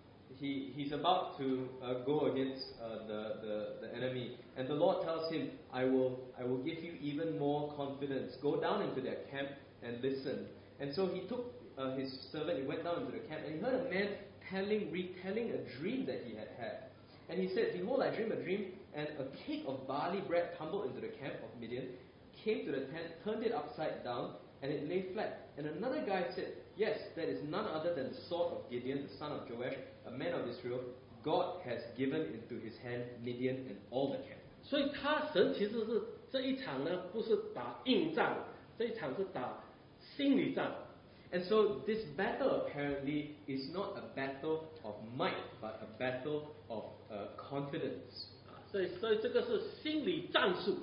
he, he's about to uh, go against uh, the, the, the enemy. And the Lord tells him, I will, I will give you even more confidence. Go down into their camp and listen. And so he took uh, his servant, he went down into the camp, and he heard a man telling, retelling a dream that he had had. And he said, behold, I dreamed a dream, and a cake of barley bread tumbled into the camp of Midian, came to the tent, turned it upside down, and it lay flat. And another guy said, yes, that is none other than the sword of Gideon, the son of Joash, a man of Israel. God has given into his hand Midian and all the camp. 所以他神其实是这一场呢，不是打硬仗，这一场是打心理战。 And so this battle apparently is not a battle of might, but a battle of uh, confidence. 啊，所以所以这个是心理战术。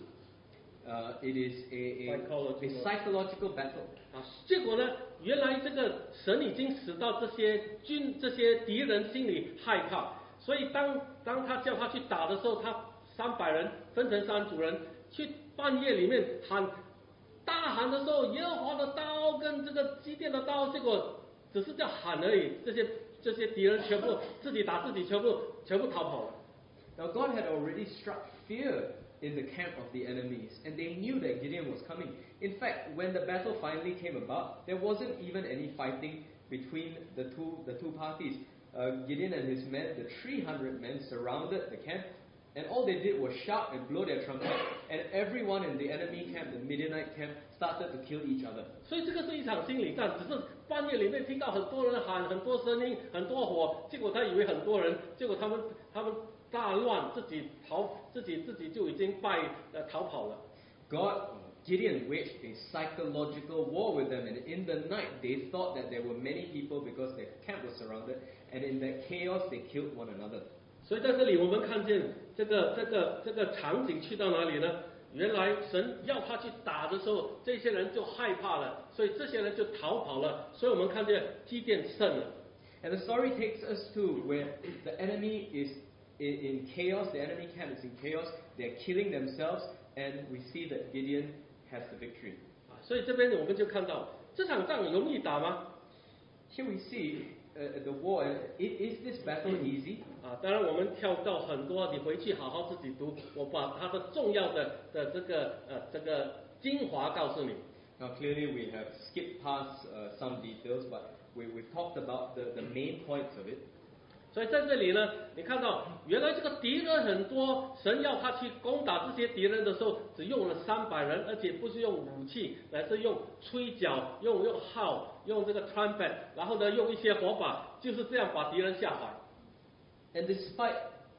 Uh, it is a, a, a psychological battle. 啊，结果呢，原来这个神已经使到这些军这些敌人心里害怕，所以当当他叫他去打的时候，他三百人分成三组人，去半夜里面喊大喊的时候，耶和华的刀跟这个基甸的刀，结果只是叫喊而已，这些这些敌人全部自己打自己，全部全部逃跑了。 Now God had already struck fear in the camp of the enemies, and they knew that Gideon was coming. In fact, when the battle finally came about, there wasn't even any fighting between the two the two parties. Uh, Gideon and his men, the three hundred men, surrounded the camp, and all they did was shout and blow their trumpet, and everyone in the enemy camp, the Midianite camp, started to kill each other. 所以这个是一场心理战，只是半夜里面听到很多人喊，很多声音，很多火，结果他以为很多人，结果他们他们大乱，自己逃，自己自己就已经败呃逃跑了。 God, Gideon waged a psychological war with them, and in the night they thought that there were many people because their camp was surrounded, and in that chaos they killed one another. 所以在这里我们看见这个这个这个场景去到哪里呢？原来神要他去打的时候，这些人就害怕了，所以这些人就逃跑了。所以我们看见基甸胜了。 And the story takes us to where the enemy is in, in chaos, the enemy camp is in chaos, they're killing themselves, and we see that Gideon has the victory. 啊，所以这边我们就看到这场仗容易打吗？ Here we see uh, the war. Is, is this battle easy? 啊，当然我们跳到很多，你回去好好自己读，我把它的重要的的这个呃这个精华告诉你。 Now clearly we have skipped past uh, some details, but we, we've talked about the, the main points of it. 所以在这里呢，你看到原来这个敌人很多，神要他去攻打这些敌人的时候，只用了三百人，而且不是用武器，乃是用吹角，用用号，用这个 trumpet， 然后呢用一些火把，就是这样把敌人吓坏。 And despite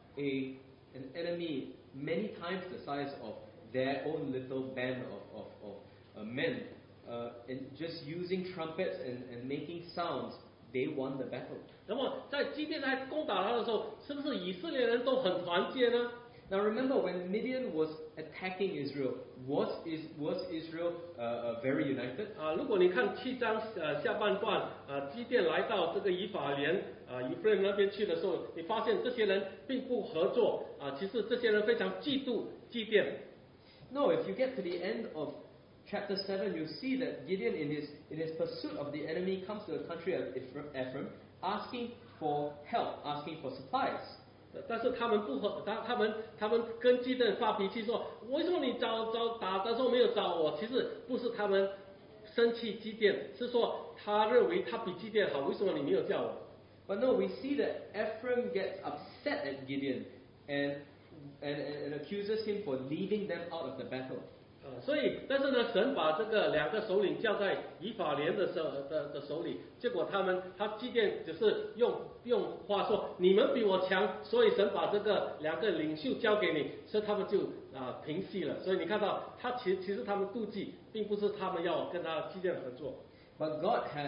a an enemy many times the size of their own little band of of, of uh, men, uh, and just using trumpets and, and making sounds, they won the battle. 那么在基甸在攻打他的时候，是不是以色列人都很团结呢？ Now remember, when Midian was attacking Israel, was is was Israel uh, uh, very united? 啊，如果你看七章呃下半段，啊基甸来到这个以法莲啊以弗雷那边去的时候，你发现这些人并不合作啊，其实这些人非常嫉妒基甸。 No, if you get to the end of chapter seven, you see that Gideon, in his in his pursuit of the enemy, comes to the country of Ephraim, asking for help, asking for supplies. 但是他们不和他他们他们跟基甸发脾气说，为什么你找找打的时候没有找我？其实不是他们生气基甸，是说他认为他比基甸好，为什么你没有叫我？ But no, we see that Ephraim gets upset at Gideon and and, and accuses him for leaving them out of the battle. 啊，所以，但是呢，神把这个两个首领交在以法莲的手的的手里，结果他们他基甸只是用用话说你们比我强，所以神把这个两个领袖交给你，所以他们就啊平息了。所以你看到他其其实他们妒忌，并不是他们要跟他基甸合作。 But God had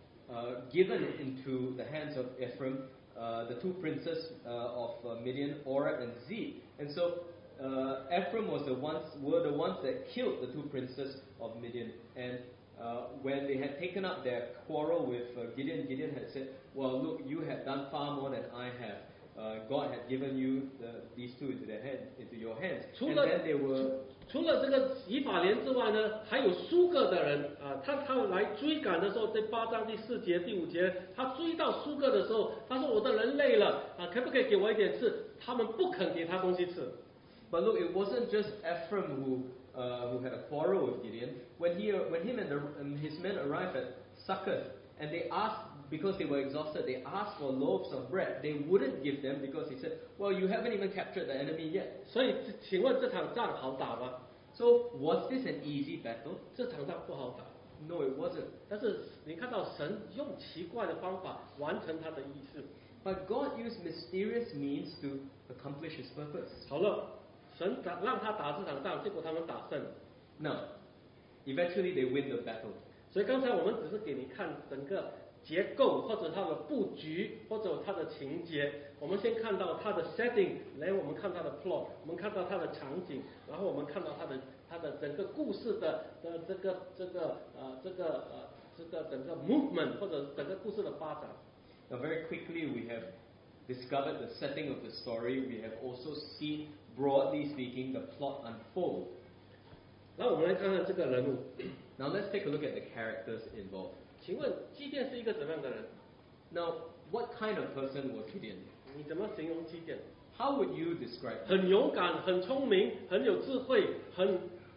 uh, given into the hands of Ephraim uh, the two princes uh, of uh, Midian, Oreb and Zeb, and so uh, Ephraim was the ones were the ones that killed the two princes of Midian. And uh, when they had taken up their quarrel with uh, Gideon, Gideon had said, "Well, look, you had done far more than I have. Uh, God had given you the, these two into their hand, into your hands." 除 And 了 then they were 除了这个以法莲之外呢，还有苏格的人啊，他他来追赶的时候，在八章第四节、第五节，他追到苏格的时候，他说：“我的人累了啊，可不可以给我一点吃？”他们不肯给他东西吃。 But look, it wasn't just Ephraim who uh, who had a quarrel with Gideon. When he when him and the, um, his men arrived at Succoth, and they asked, because they were exhausted, they asked for loaves of bread. They wouldn't give them because he said, "Well, you haven't even captured the enemy yet." 所以，请问这场仗好打吗？ So was this an easy battle? 这场仗不好打。 No, it wasn't. 但是你看到神用奇怪的方法完成他的意思。 But God used mysterious means to accomplish His purpose. 好了，神打让他打这场仗，结果他们打胜了。 Now, eventually they win the battle. 所以刚才我们只是给你看整个结构，或者它的布局，或者它的情节。我们先看到它的 setting， 来我们看它的 plot， 我们看到它的场景，然后我们看到它的它的整个故事的的这个这个呃这个呃这个整个 movement 或者整个故事的发展。 Now, very quickly, we have discovered the setting of the story. We have also seen, broadly speaking, the plot unfold. 那我们来看看这个人物。 Now, let's take a look at the characters involved. 请问基甸是一个怎么样的人？ Now, what kind of person was Gideon? 你怎么形容基甸？ How would you describe him? 很勇敢，很聪明，很有智慧，很。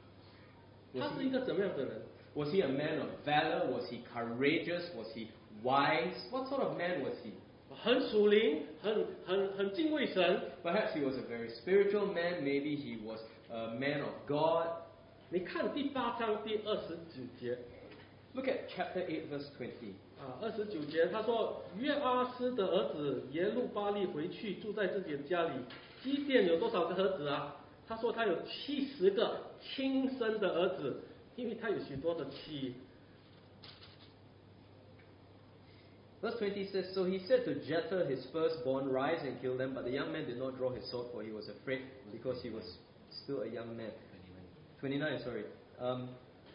Was 他 he- 是一个怎么样的人？ Was he a man of valor? Was he courageous? Was he wise? What sort of man was he? 很属灵，很很很敬畏神。 Perhaps he was a very spiritual man. Maybe he was a man of God. 你看第八章第二十九节 Look at chapter eight, verse twenty. 啊，二十九节他说约阿斯的儿子耶路巴利回去住在自己的家里。基甸有多少个儿子啊？他说他有七十个亲生的儿子，因为他有许多的妻。 Verse twenty says, "So he said to Jephthah his firstborn, 'Rise and kill them.' But the young man did not draw his sword, for he was afraid, because he was still a young man." twenty-nine, sorry. Um,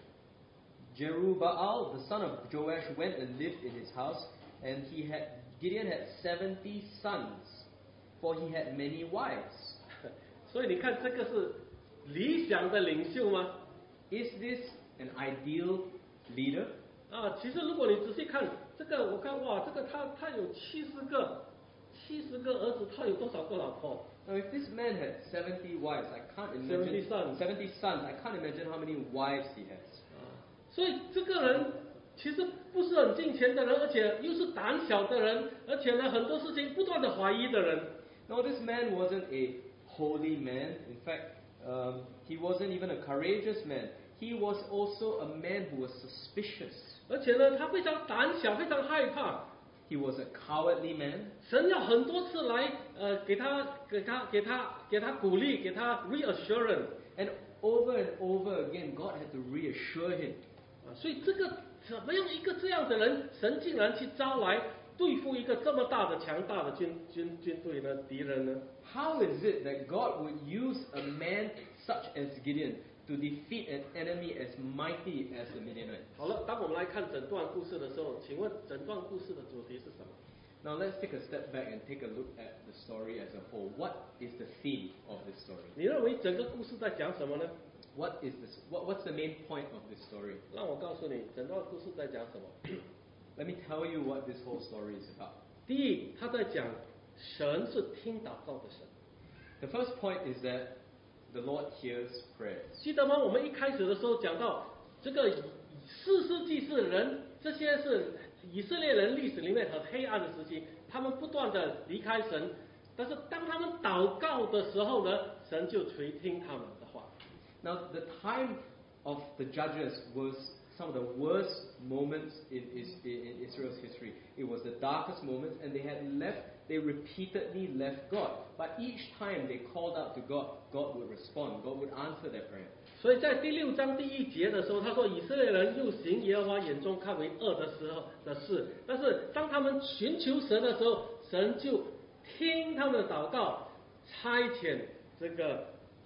Jerubbaal, the son of Joash, went and lived in his house, and he had Gideon had seventy sons, for he had many wives. 所以你看这个是理想的领袖吗？ Is this an ideal leader? 啊，其实如果你仔细看这个，我看哇，这个他他有七十个，七十个儿子，他有多少个老婆？ Now, if this man had seventy wives, I can't seventy imagine sons. seventy sons. I can't imagine how many wives he has. 啊，所以这个人其实不是很敬虔的人，而且又是胆小的人，而且呢很多事情不断的怀疑的人。 No, this man wasn't a holy man. In fact, um, he wasn't even a courageous man. He was also a man who was suspicious. 而且呢，他非常胆小，非常害怕。 He was a cowardly man. 神要很多次来，呃，给他，给他，给他，给他鼓励，给他 reassurance。 And over and over again, God had to reassure him. 啊，所以这个怎么样一个这样的人，神竟然去招来对付一个这么大的、强大的军军军队呢？敌人呢？ How is it that God would use a man such as Gideon to defeat an enemy as mighty as the Midianites? 好了，当我们来看整段故事的时候，请问整段故事的主题是什么？ Now let's take a step back and take a look at the story as a whole. What is the theme of this story? 你认为整个故事在讲什么呢？ What is this? What, what's the main point of this story? 让我告诉你，整段故事在讲什么。 Let me tell you what this whole story is about. 第一，他在讲神是听祷告的神。 The first point is that the Lord hears prayers. 记得吗？我们一开始的时候讲到这个四世纪是人，这些是以色列人历史里面很黑暗的时期，他们不断的离开神，但是当他们祷告的时候呢，神就垂听他们的话。 Now, the time of the judges was some of the worst moments in, in Israel's history. It was the darkest moments, and they had left, they repeatedly left God. But each time they called out to God, God would respond, God would answer their prayer. 所以在第六章第一节的时候，他说以色列人又行耶和华眼中看为恶的时候的事，但是当他们寻求神的时候，神就听他们的祷告，差遣这个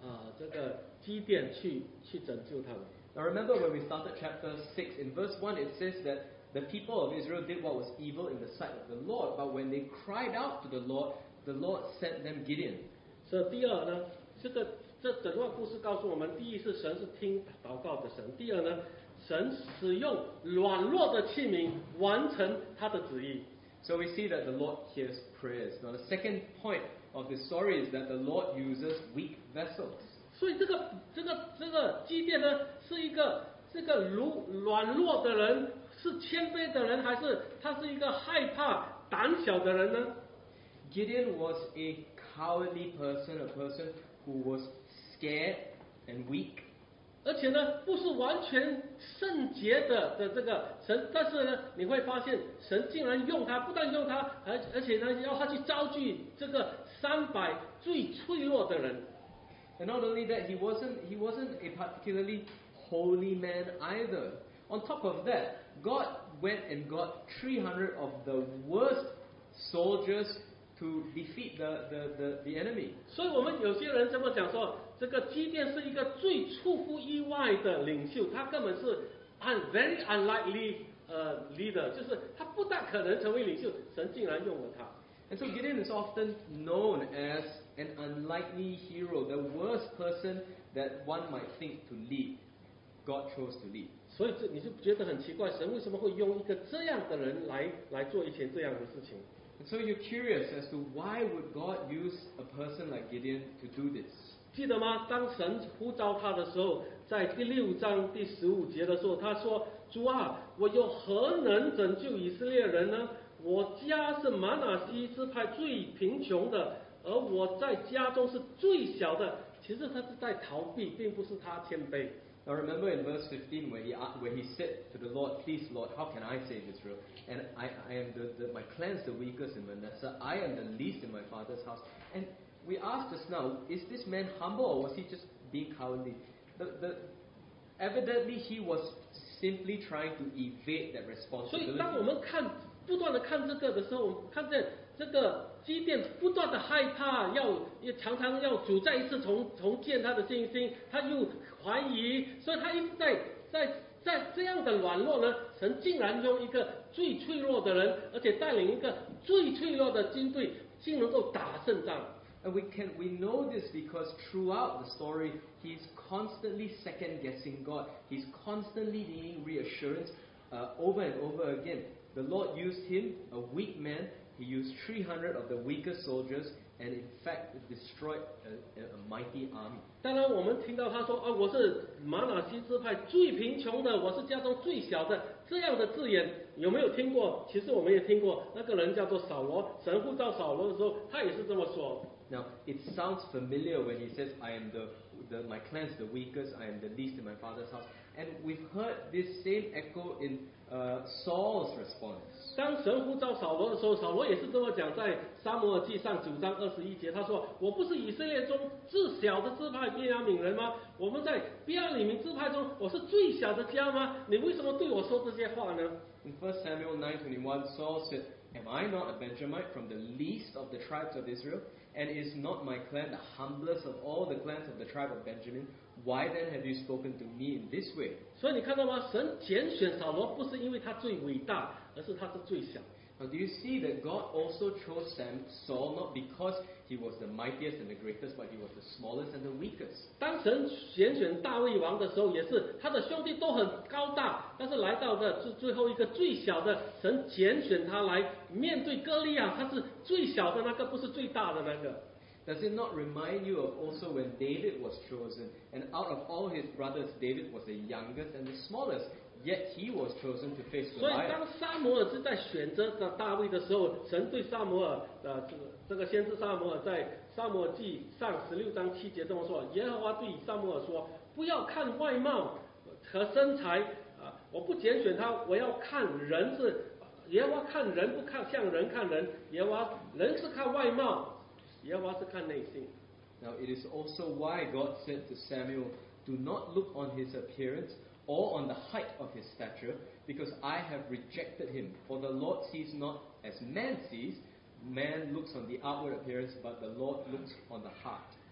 啊、这个基甸去去拯救他们。 Now remember when we started chapter six, in verse one it says that the people of Israel did what was evil in the sight of the Lord, but when they cried out to the Lord, the Lord sent them Gideon. 所以第二呢，这个这整段故事告诉我们，第一是神是听祷告的神，第二呢，神使用软弱的器皿完成他的旨意。 So we see that the Lord hears prayers. Now the second point of this story is that the Lord uses weak vessels. 所以这个这个这个基甸呢，是一个这个如软弱的人，是谦卑的人，还是他是一个害怕胆小的人呢？ Gideon was a cowardly person, a person who was scared and weak. 而且呢，不是完全圣洁的的这个神，但是呢，你会发现神竟然用他，不但用他，而而且呢，要他去招聚这个三百最脆弱的人。 And not only that, he wasn't, he wasn't a particularly holy man either. On top of that, God went and got three hundred of the worst soldiers to defeat the, the, the, the enemy. 所以我们有些人这么讲说，这个基甸是一个最出乎意外的领袖，他根本是 un very unlikely 呃 leader， 就是他不大可能成为领袖，神竟然用了他。 And so Gideon is often known as an unlikely hero, the worst person that one might think to lead. God chose to lead. 所以这你就觉得很奇怪，神为什么会用一个这样的人来来做一件这样的事情？ And so you're curious as to why would God use a person like Gideon to do this? 记得吗？当神呼召他的时候，在第六章第十五节的时候，他说：“主啊，我又何能拯救以色列人呢？我家是玛拿西支派最贫穷的，而我在家中是最小的。”其实他是在逃避，并不是他谦卑。 Now remember in verse fifteen where he, where he said to the Lord, "Please Lord, how can I save Israel? And I, I am the, the, my clan's the weakest in Manasseh, I am the least in my father's house." And we asked just now, is this man humble or was he just being cowardly? The, the, evidently he was simply trying to evade that 所以，当我 responsibility. 们看不断的看这个的时候，我们看见这个基甸不断的害怕，要也常常要主再一次重重建他的信心，他又怀疑，所以他一直在在在这样的软弱呢，神竟然用一个最脆弱的人，而且带领一个最脆弱的军队，竟能够打胜仗。 And we can we know this because throughout the story he's constantly second guessing God. He's constantly needing reassurance uh, over and over again. The Lord used him, a weak man. He used three hundred of the weakest soldiers, and in fact destroyed a, a, a mighty army. 当然，我们听到他说啊，我是玛拿西支派最贫穷的，我是家中最小的，这样的字眼有没有听过？其实我们也听过，那个人叫做扫罗，神呼召扫罗的时候，他也是这么说。 Now it sounds familiar when he says, "I am the, the my clan's the weakest. I am the least in my father's house." And we've heard this same echo in uh, Saul's response. 当神呼召扫罗的时候，扫罗也是这么讲，在撒母耳记上九章二十一节，他说：“我不是以色列中最小的支派便雅悯人吗？我们在便雅悯支派中，我是最小的家吗？你为什么对我说这些话呢？” In First Samuel nine twenty-one, Saul said, "Am I not a Benjamite from the least of the tribes of Israel? And is not my clan the humblest of all the clans of the tribe of Benjamin? Why then have you spoken to me in this way?" 所以你看到吗？神拣选扫罗不是因为他最伟大，而是他是最小。 Now, do you see that God also chose Sam, Saul not because he was the mightiest and the greatest, but he was the smallest and the weakest? 当神拣选大卫王的时候，也是他的兄弟都很高大，但是来到的是最后一个最小的，神拣选他来面对歌利亚，他是最小的那个，不是最大的那个。 Does it not remind you of also when David was chosen, and out of all his brothers, David was the youngest and the smallest, yet he was chosen to face 所以 Goliath? 当撒母耳是在选择的大卫的时候，神对撒母耳的这个这个先知撒母耳在撒母耳记上十六章七节这么说：耶和华对撒母耳说，不要看外貌和身材啊，我不拣选他，我要看人是耶和华看人不看像人看人，耶和华人是看外貌，耶和华是看内心。 Now, it is also why God said to Samuel, "Do not look on his appearance or on the height of his stature, because I have rejected him. For the Lord sees not as man sees. Man looks on the outward appearance, but the Lord looks on the heart."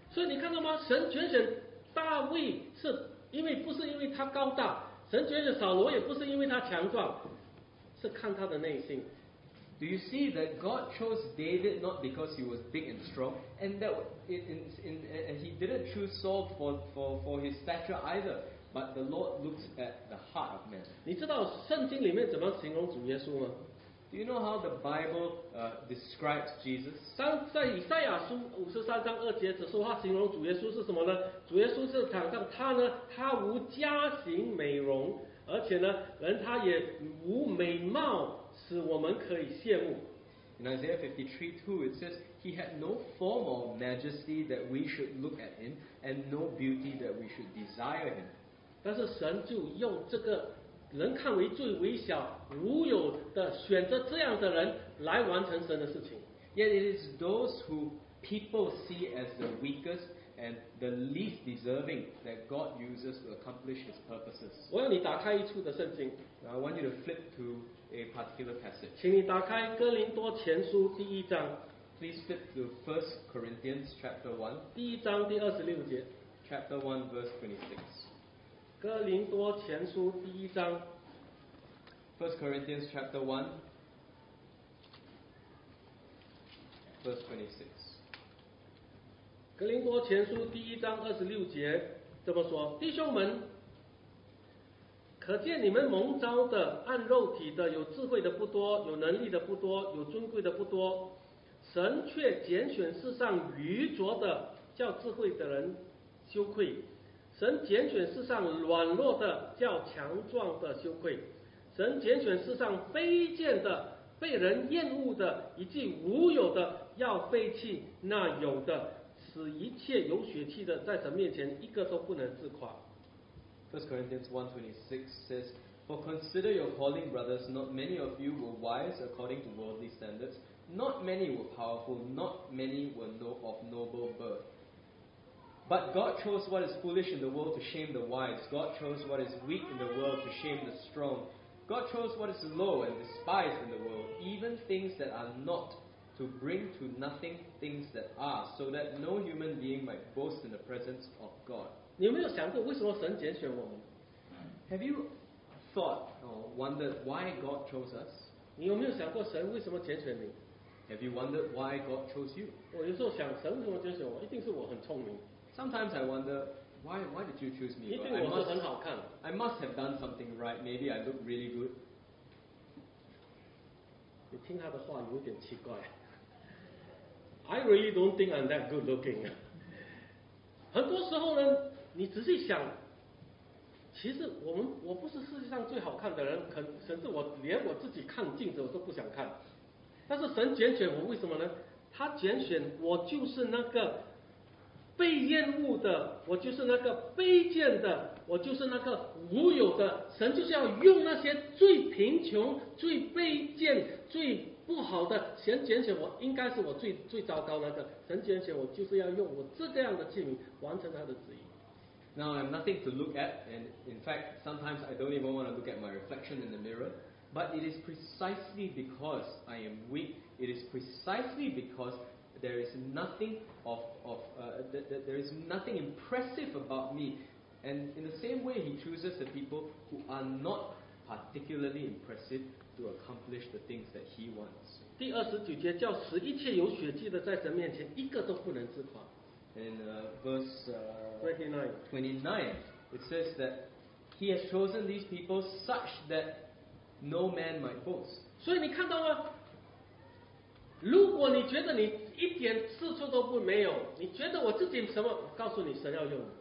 所以你看到吗？神拣选大卫是因为不是因为他高大，神拣选扫罗也不是因为他强壮，是看他的内心。 Do you see that God chose David not because he was big and strong, and that in, in, in, and he didn't choose Saul for, for, for his stature either, but the Lord looks at the heart of man. 你知道圣经里面怎么形容主耶稣吗？ Do you know how the Bible uh, describes Jesus? 当在以赛亚书五十三章二节只说他形容主耶稣是什么呢？主耶稣是讲到他呢，他无家型美容，而且呢，人他也无美貌，使我们可以羡慕。 In Isaiah fifty-three two, it says, He had no form or majesty that we should look at him, and no beauty that we should desire him. 但是神就用这个人看为最微小、无有的，选择这样的人来完成神的事情。 Yet it is those who people see as the weakest and the least deserving that God uses to accomplish His purposes. 我要你打开一处的圣经， Now, I want you to flip to a particular passage. 请你打开哥林多前书第一章， Please flip to First Corinthians chapter one, 第一章第二十六节。 chapter one, verse twenty-six. 哥林多前书第一章， First Corinthians chapter one, verse twenty-six. 哥林多前书第一章二十六节这么说：弟兄们，可见你们蒙召的，按肉体的，有智慧的不多，有能力的不多，有尊贵的不多，神却拣选世上愚拙的，叫智慧的人羞愧；神拣选世上软弱的，叫强壮的羞愧；神拣选世上卑贱的，被人厌恶的，以及无有的，要废弃那有的，使一切有血气的在神面前一个都不能自夸。 First Corinthians one twenty-six says, For consider your calling, brothers, not many of you were wise according to worldly standards, not many were powerful, not many were no, of noble birth. But God chose what is foolish in the world to shame the wise. God chose what is weak in the world to shame the strong. God chose what is low and despised in the world, even things that are not, to bring to nothing things that are, so that no human being might boast in the presence of God. 你有没有想过为什么神拣选我们？ Have you thought or wondered why God chose us? 你有没有想过神为什么拣选你？ Have you wondered why God chose you? 我有时候想，神为什么拣选我？一定是我很聪明， Sometimes I wonder, why, why did you choose 一 me? 定 God? I 我是很 must, 好看。 I must have done something right. Maybe I look really good. 你听他的话有点奇怪。I really don't think I'm that good looking 。很多时候呢，你仔细想，其实我们我不是世界上最好看的人，可甚至我连我自己看镜子我都不想看。但是神拣选我，为什么呢？他拣选我就是那个被厌恶的，我就是那个卑贱的，我就是那个无有的。神就是要用那些最贫穷、最卑贱、最不好的，神拣选我，应该是我最最糟糕那个。神拣选我，就是要用我这个样的器皿完成他的旨意。 Now I'm nothing to look at, and in fact, sometimes I don't even want to look at my reflection in the mirror. But it is precisely because I am weak, it is precisely because there is nothing of, of uh, th- th- there is nothing impressive about me. And in the same way, He chooses the people who are not particularly impressive to accomplish the things that He wants. 第二十九节叫使一切有血气的在神面前一个都不能自夸。 In uh, verse uh, twenty-nine. twenty-nine, it says that He has chosen these people such that no man might boast. 所以你看到吗？如果你觉得你一点事处都不没有，你觉得我自己什么？我告诉你，神要用你。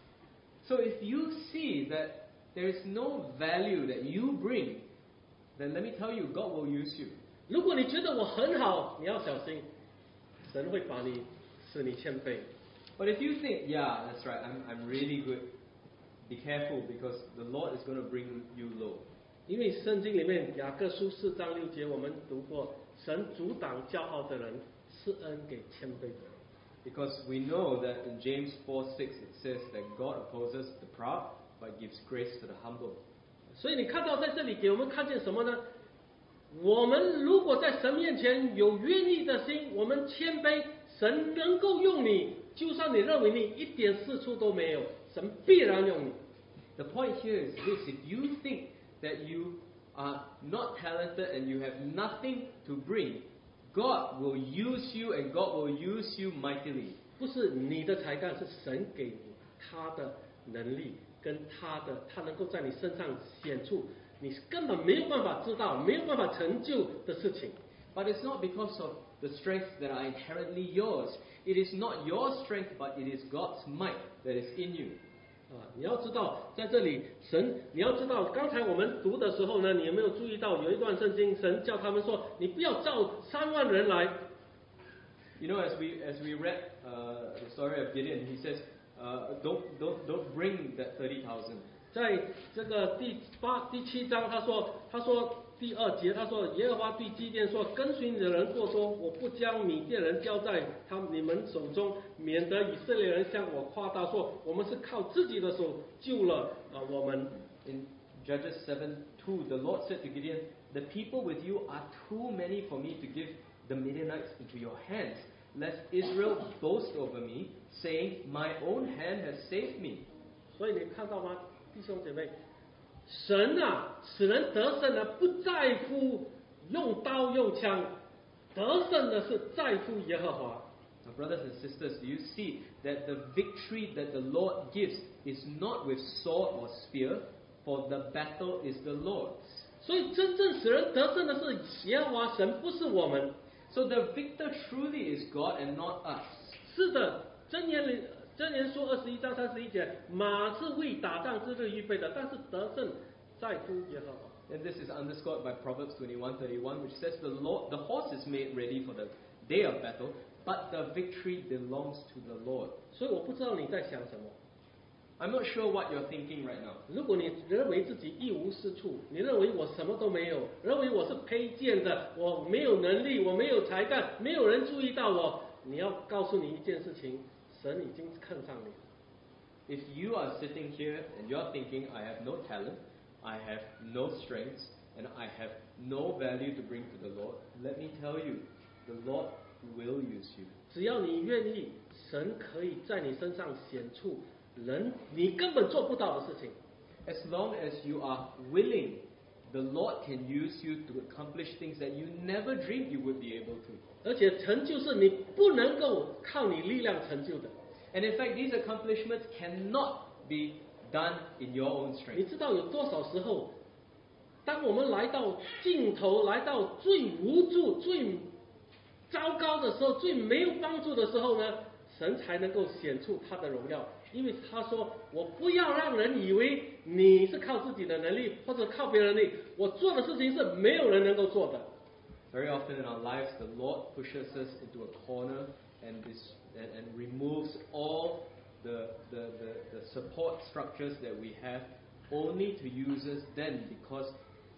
So if you see that there is no value that you bring, then let me tell you, God will use you. 如果你觉得我很好，你要小心，神会把你使你谦卑。 But if you think, yeah, that's right, I'm, I'm really good, be careful because the Lord is going to bring you low. 因为圣经里面雅各书四章六节我们读过，神阻挡骄傲的人，施恩给谦卑的人。 Because we know that in James four six it says that God opposes the proud but gives grace to the humble. 所以你看到在这里给我们看见什么呢？我们如果在神面前有愿意的心，我们谦卑，神能够用你就算你认为你一点事处都没有，神必然用你。 The point here is this: if you think that you are not talented and you have nothing to bring, God will use you and God will use you mightily. 不是你的才干，是神给你他的能力跟他的，他能够在你身上显出你根本没有办法知道、没有办法成就的事情。 But it's not because of the strengths that are inherently yours. It is not your strength, but it is God's might that is in you. 啊，你要知道，在这里，神，你要知道，刚才我们读的时候呢，你有没有注意到有一段圣经，神叫他们说，你不要召三万人来。 You know, as we as we read uh, the story of Gideon, he says, uh, "Don't don't don't bring that thirty thousand." 在这个第八、第七章，他说，他说第二节，他说耶和华对基甸说，跟随你的人过多，我不将米甸人交在他们你们手中，免得以色列人向我夸大说，我们是靠自己的手救了啊、呃、我们。 In Judges seven two, the Lord said to Gideon, "The people with you are too many for me to give the Midianites into your hands, lest Israel boast over me, saying, My own hand has saved me." 所以你看到吗，弟兄姐妹，神啊，使人得胜呢，不在乎用刀用枪，得胜的是在乎耶和华。 Now, brothers and sisters, do you see that the victory that the Lord gives is not with sword or spear, for the battle is the Lord's. 所以真正使人得胜的是耶和华神，不是我们。 So the victor truly is God and not us. 是的，箴言里箴言书二十一章三十一节，马是为打仗之日预备的，但是得胜在乎耶和华。 And this is underscored by Proverbs twenty-one thirty-one, which says the Lord, the horse is made ready for the day of battle, but the victory belongs to the Lord. 所以我不知道你在想什么。 I'm not sure what you're thinking right now. 如果你认为自己一无是处，你认为我什么都没有，认为我是卑贱的，我没有能力，我没有才干，没有人注意到我，你要告诉你一件事情，神已经看上你。 If you are sitting here and you're thinking, I have no talent, I have no strengths, and I have no value to bring to the Lord, let me tell you, the Lord will use you. 只要你愿意，神可以在你身上显出人你根本做不到的事情。 As long as you are willing, the Lord can use you to accomplish things that you never dreamed you would be able to. 而且成就是你不能够靠你力量成就的。 And in fact, these accomplishments cannot be done in your own 你 strength. 知道有多少时候，当我们来到尽头，来到最无助、最糟糕的时候，最没有帮助的时候呢，神才能够显出他的荣耀。因为他说：“我不要让人以为你是靠自己的能力，或者靠别人的能力，我做的事情是没有人能够做的。” Very often in our lives, the Lord pushes us into a corner and, this, and, and removes all the, the, the, the support structures that we have, only to use us then because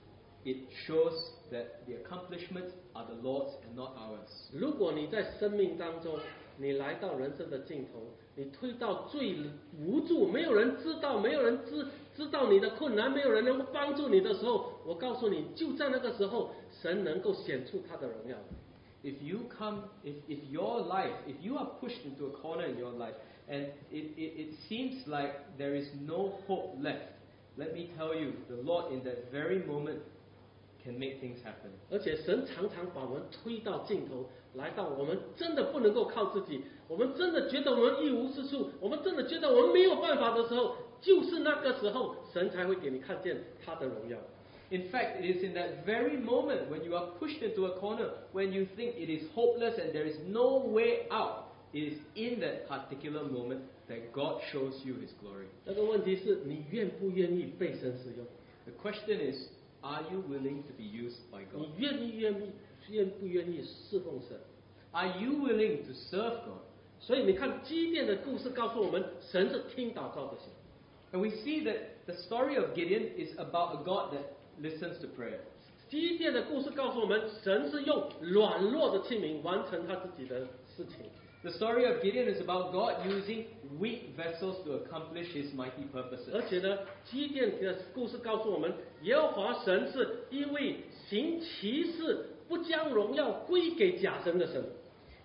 it shows that the accomplishments are the Lord's and not ours. 如果你在生命当中，你来到人生的尽头，你推到最无助，没有人知道，没有人知知道你的困难，没有人能够帮助你的时候，我告诉你，就在那个时候，神能够显出他的荣耀。 If you come, if, if your life, if you are pushed into a corner in your life and it, it, it seems like there is no hope left, let me tell you, the Lord in that very moment can make things happen. 而且神常常把我们推到尽头，来到我们真的不能够靠自己，我们真的觉得我们一无是处，我们真的觉得我们没有办法的时候，就是那个时候，神才会给你看见他的荣耀。 In fact, it is in that very moment when you are pushed into a corner, when you think it is hopeless and there is no way out, it is in that particular moment that God shows you His glory. 那个问题是你愿不愿意被神使用？ The question is, are you willing to be used by 你 God? 愿意愿意愿不愿意侍奉神？ Are you willing to serve God? 所以你看基甸的故事告诉我们，神是听祷告的神。 And we see that the story of Gideon is about a God that listens to prayer. 基甸的故事告诉我们，神是用软弱的器皿完成他自己的事情。 The story of Gideon is about God using weak vessels to accomplish His mighty purposes. 而且呢，基甸的故事告诉我们，耶和华神是因为行奇事不将荣耀归给假神的神。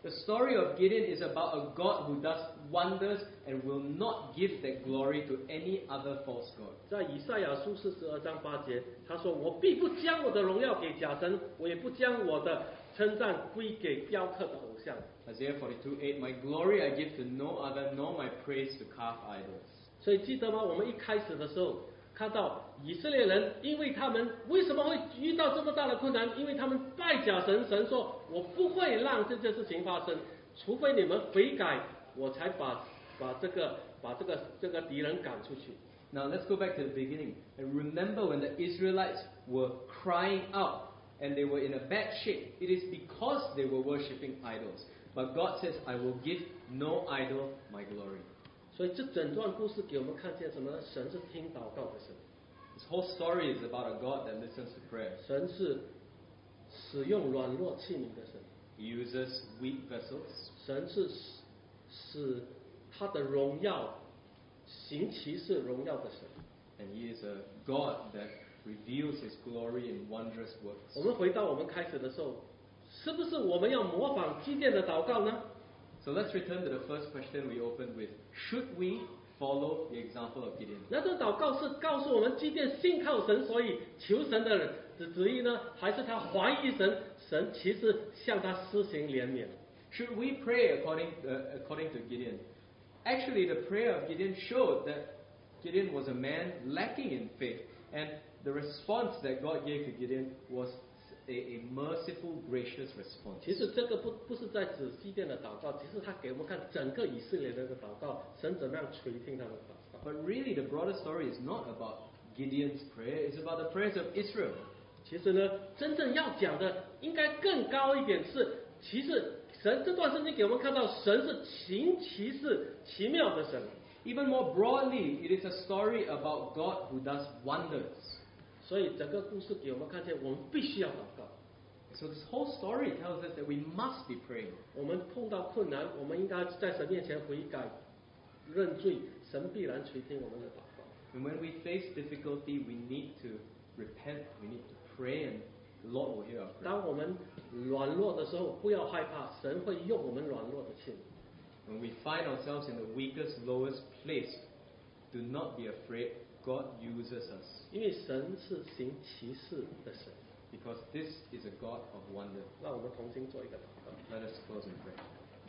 The story of Gideon is about a God who does wonders and will not give that glory to any other false god. 在以赛亚书四十二章八节，他说：“我必不将我的荣耀给假神，我也不将我的称赞归给雕刻的偶像。” Isaiah forty-two eight, My glory I give to no other, nor my praise to carved idols. 所以记得吗？我们一开始的时候看到以色列人，因为他们为什么会遇到这么大的困难？因为他们拜假神，神说：“我不会让这件事情发生，除非你们悔改，我才把把这个把这个这个敌人赶出去。” Now let's go back to the beginning and remember when the Israelites were crying out and they were in a bad shape. It is because they were worshipping idols. But God says, I will give no idol my glory. 所以这整段故事给我们看见什么呢？神是听祷告的神。 This whole story is about a God that listens to prayer. 神是使用软弱器皿的神。 He uses weak vessels. 神是使他的荣耀行其事荣耀的神。 And He is a God that reveals His glory in wondrous works. 我们回到我们开始的时候，是不是我们要模仿基甸的祷告呢？ So let's return to the first question we opened with. Should we follow the example of Gideon? 那这祷告是告诉我们，基甸信靠神，所以求神的旨旨意呢，还是他怀疑神，神其实向他施行怜悯？ Should we pray according uh, according to Gideon? Actually, the prayer of Gideon showed that Gideon was a man lacking in faith, and the response that God gave to Gideon was a, a merciful, gracious response. 其实这个不不是在指基甸的祷告，其实他给我们看整个以色列人的祷告，神怎么样垂听他们的祷告。 But really, the broader story is not about Gideon's prayer; it's about the prayers of Israel. 其实呢，真正要讲的应该更高一点是，其实神这段圣经给我们看到，神是行其事奇妙的神。 Even more broadly, it is a story about God who does wonders. 所以整个故事给我们看见，我们必须要祷告。 So this whole story tells us that we must be praying. 我们碰到困难，我们应该在神面前悔改、认罪，神必然垂听我们的祷告。 And when we face difficulty, we need to repent, we need to pray, and the Lord will hear our prayer. 当我们软弱的时候，不要害怕，神会用我们软弱的器皿。 When we find ourselves in the weakest, lowest place, do not be afraid. God uses us 因为神是行奇事的神。 because this is a God of wonder. 让我们同心做一个祷告。 Let us close in prayer.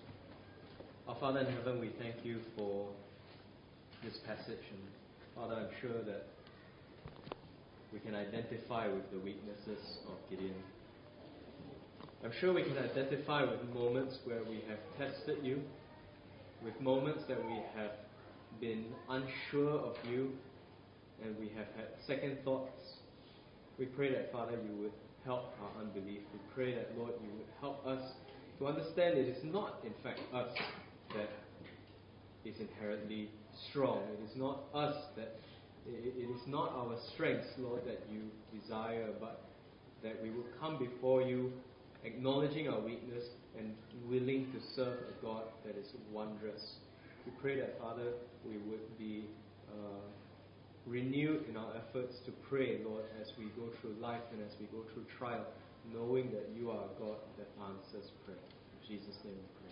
Our Father in heaven, we thank you for this passage. And Father, I'm sure that we can identify with the weaknesses of Gideon. I'm sure we can identify with moments where we have tested you, with moments that we have been unsure of you, and we have had second thoughts. We pray that, Father, you would help our unbelief. We pray that, Lord, you would help us to understand it is not, in fact, us that is inherently strong. It is not us that, it, it is not our strengths, Lord, that you desire, but that we will come before you acknowledging our weakness and willing to serve a God that is wondrous. We pray that, Father, we would be uh, renewed in our efforts to pray, Lord, as we go through life and as we go through trial, knowing that you are a God that answers prayer. In Jesus' name we pray.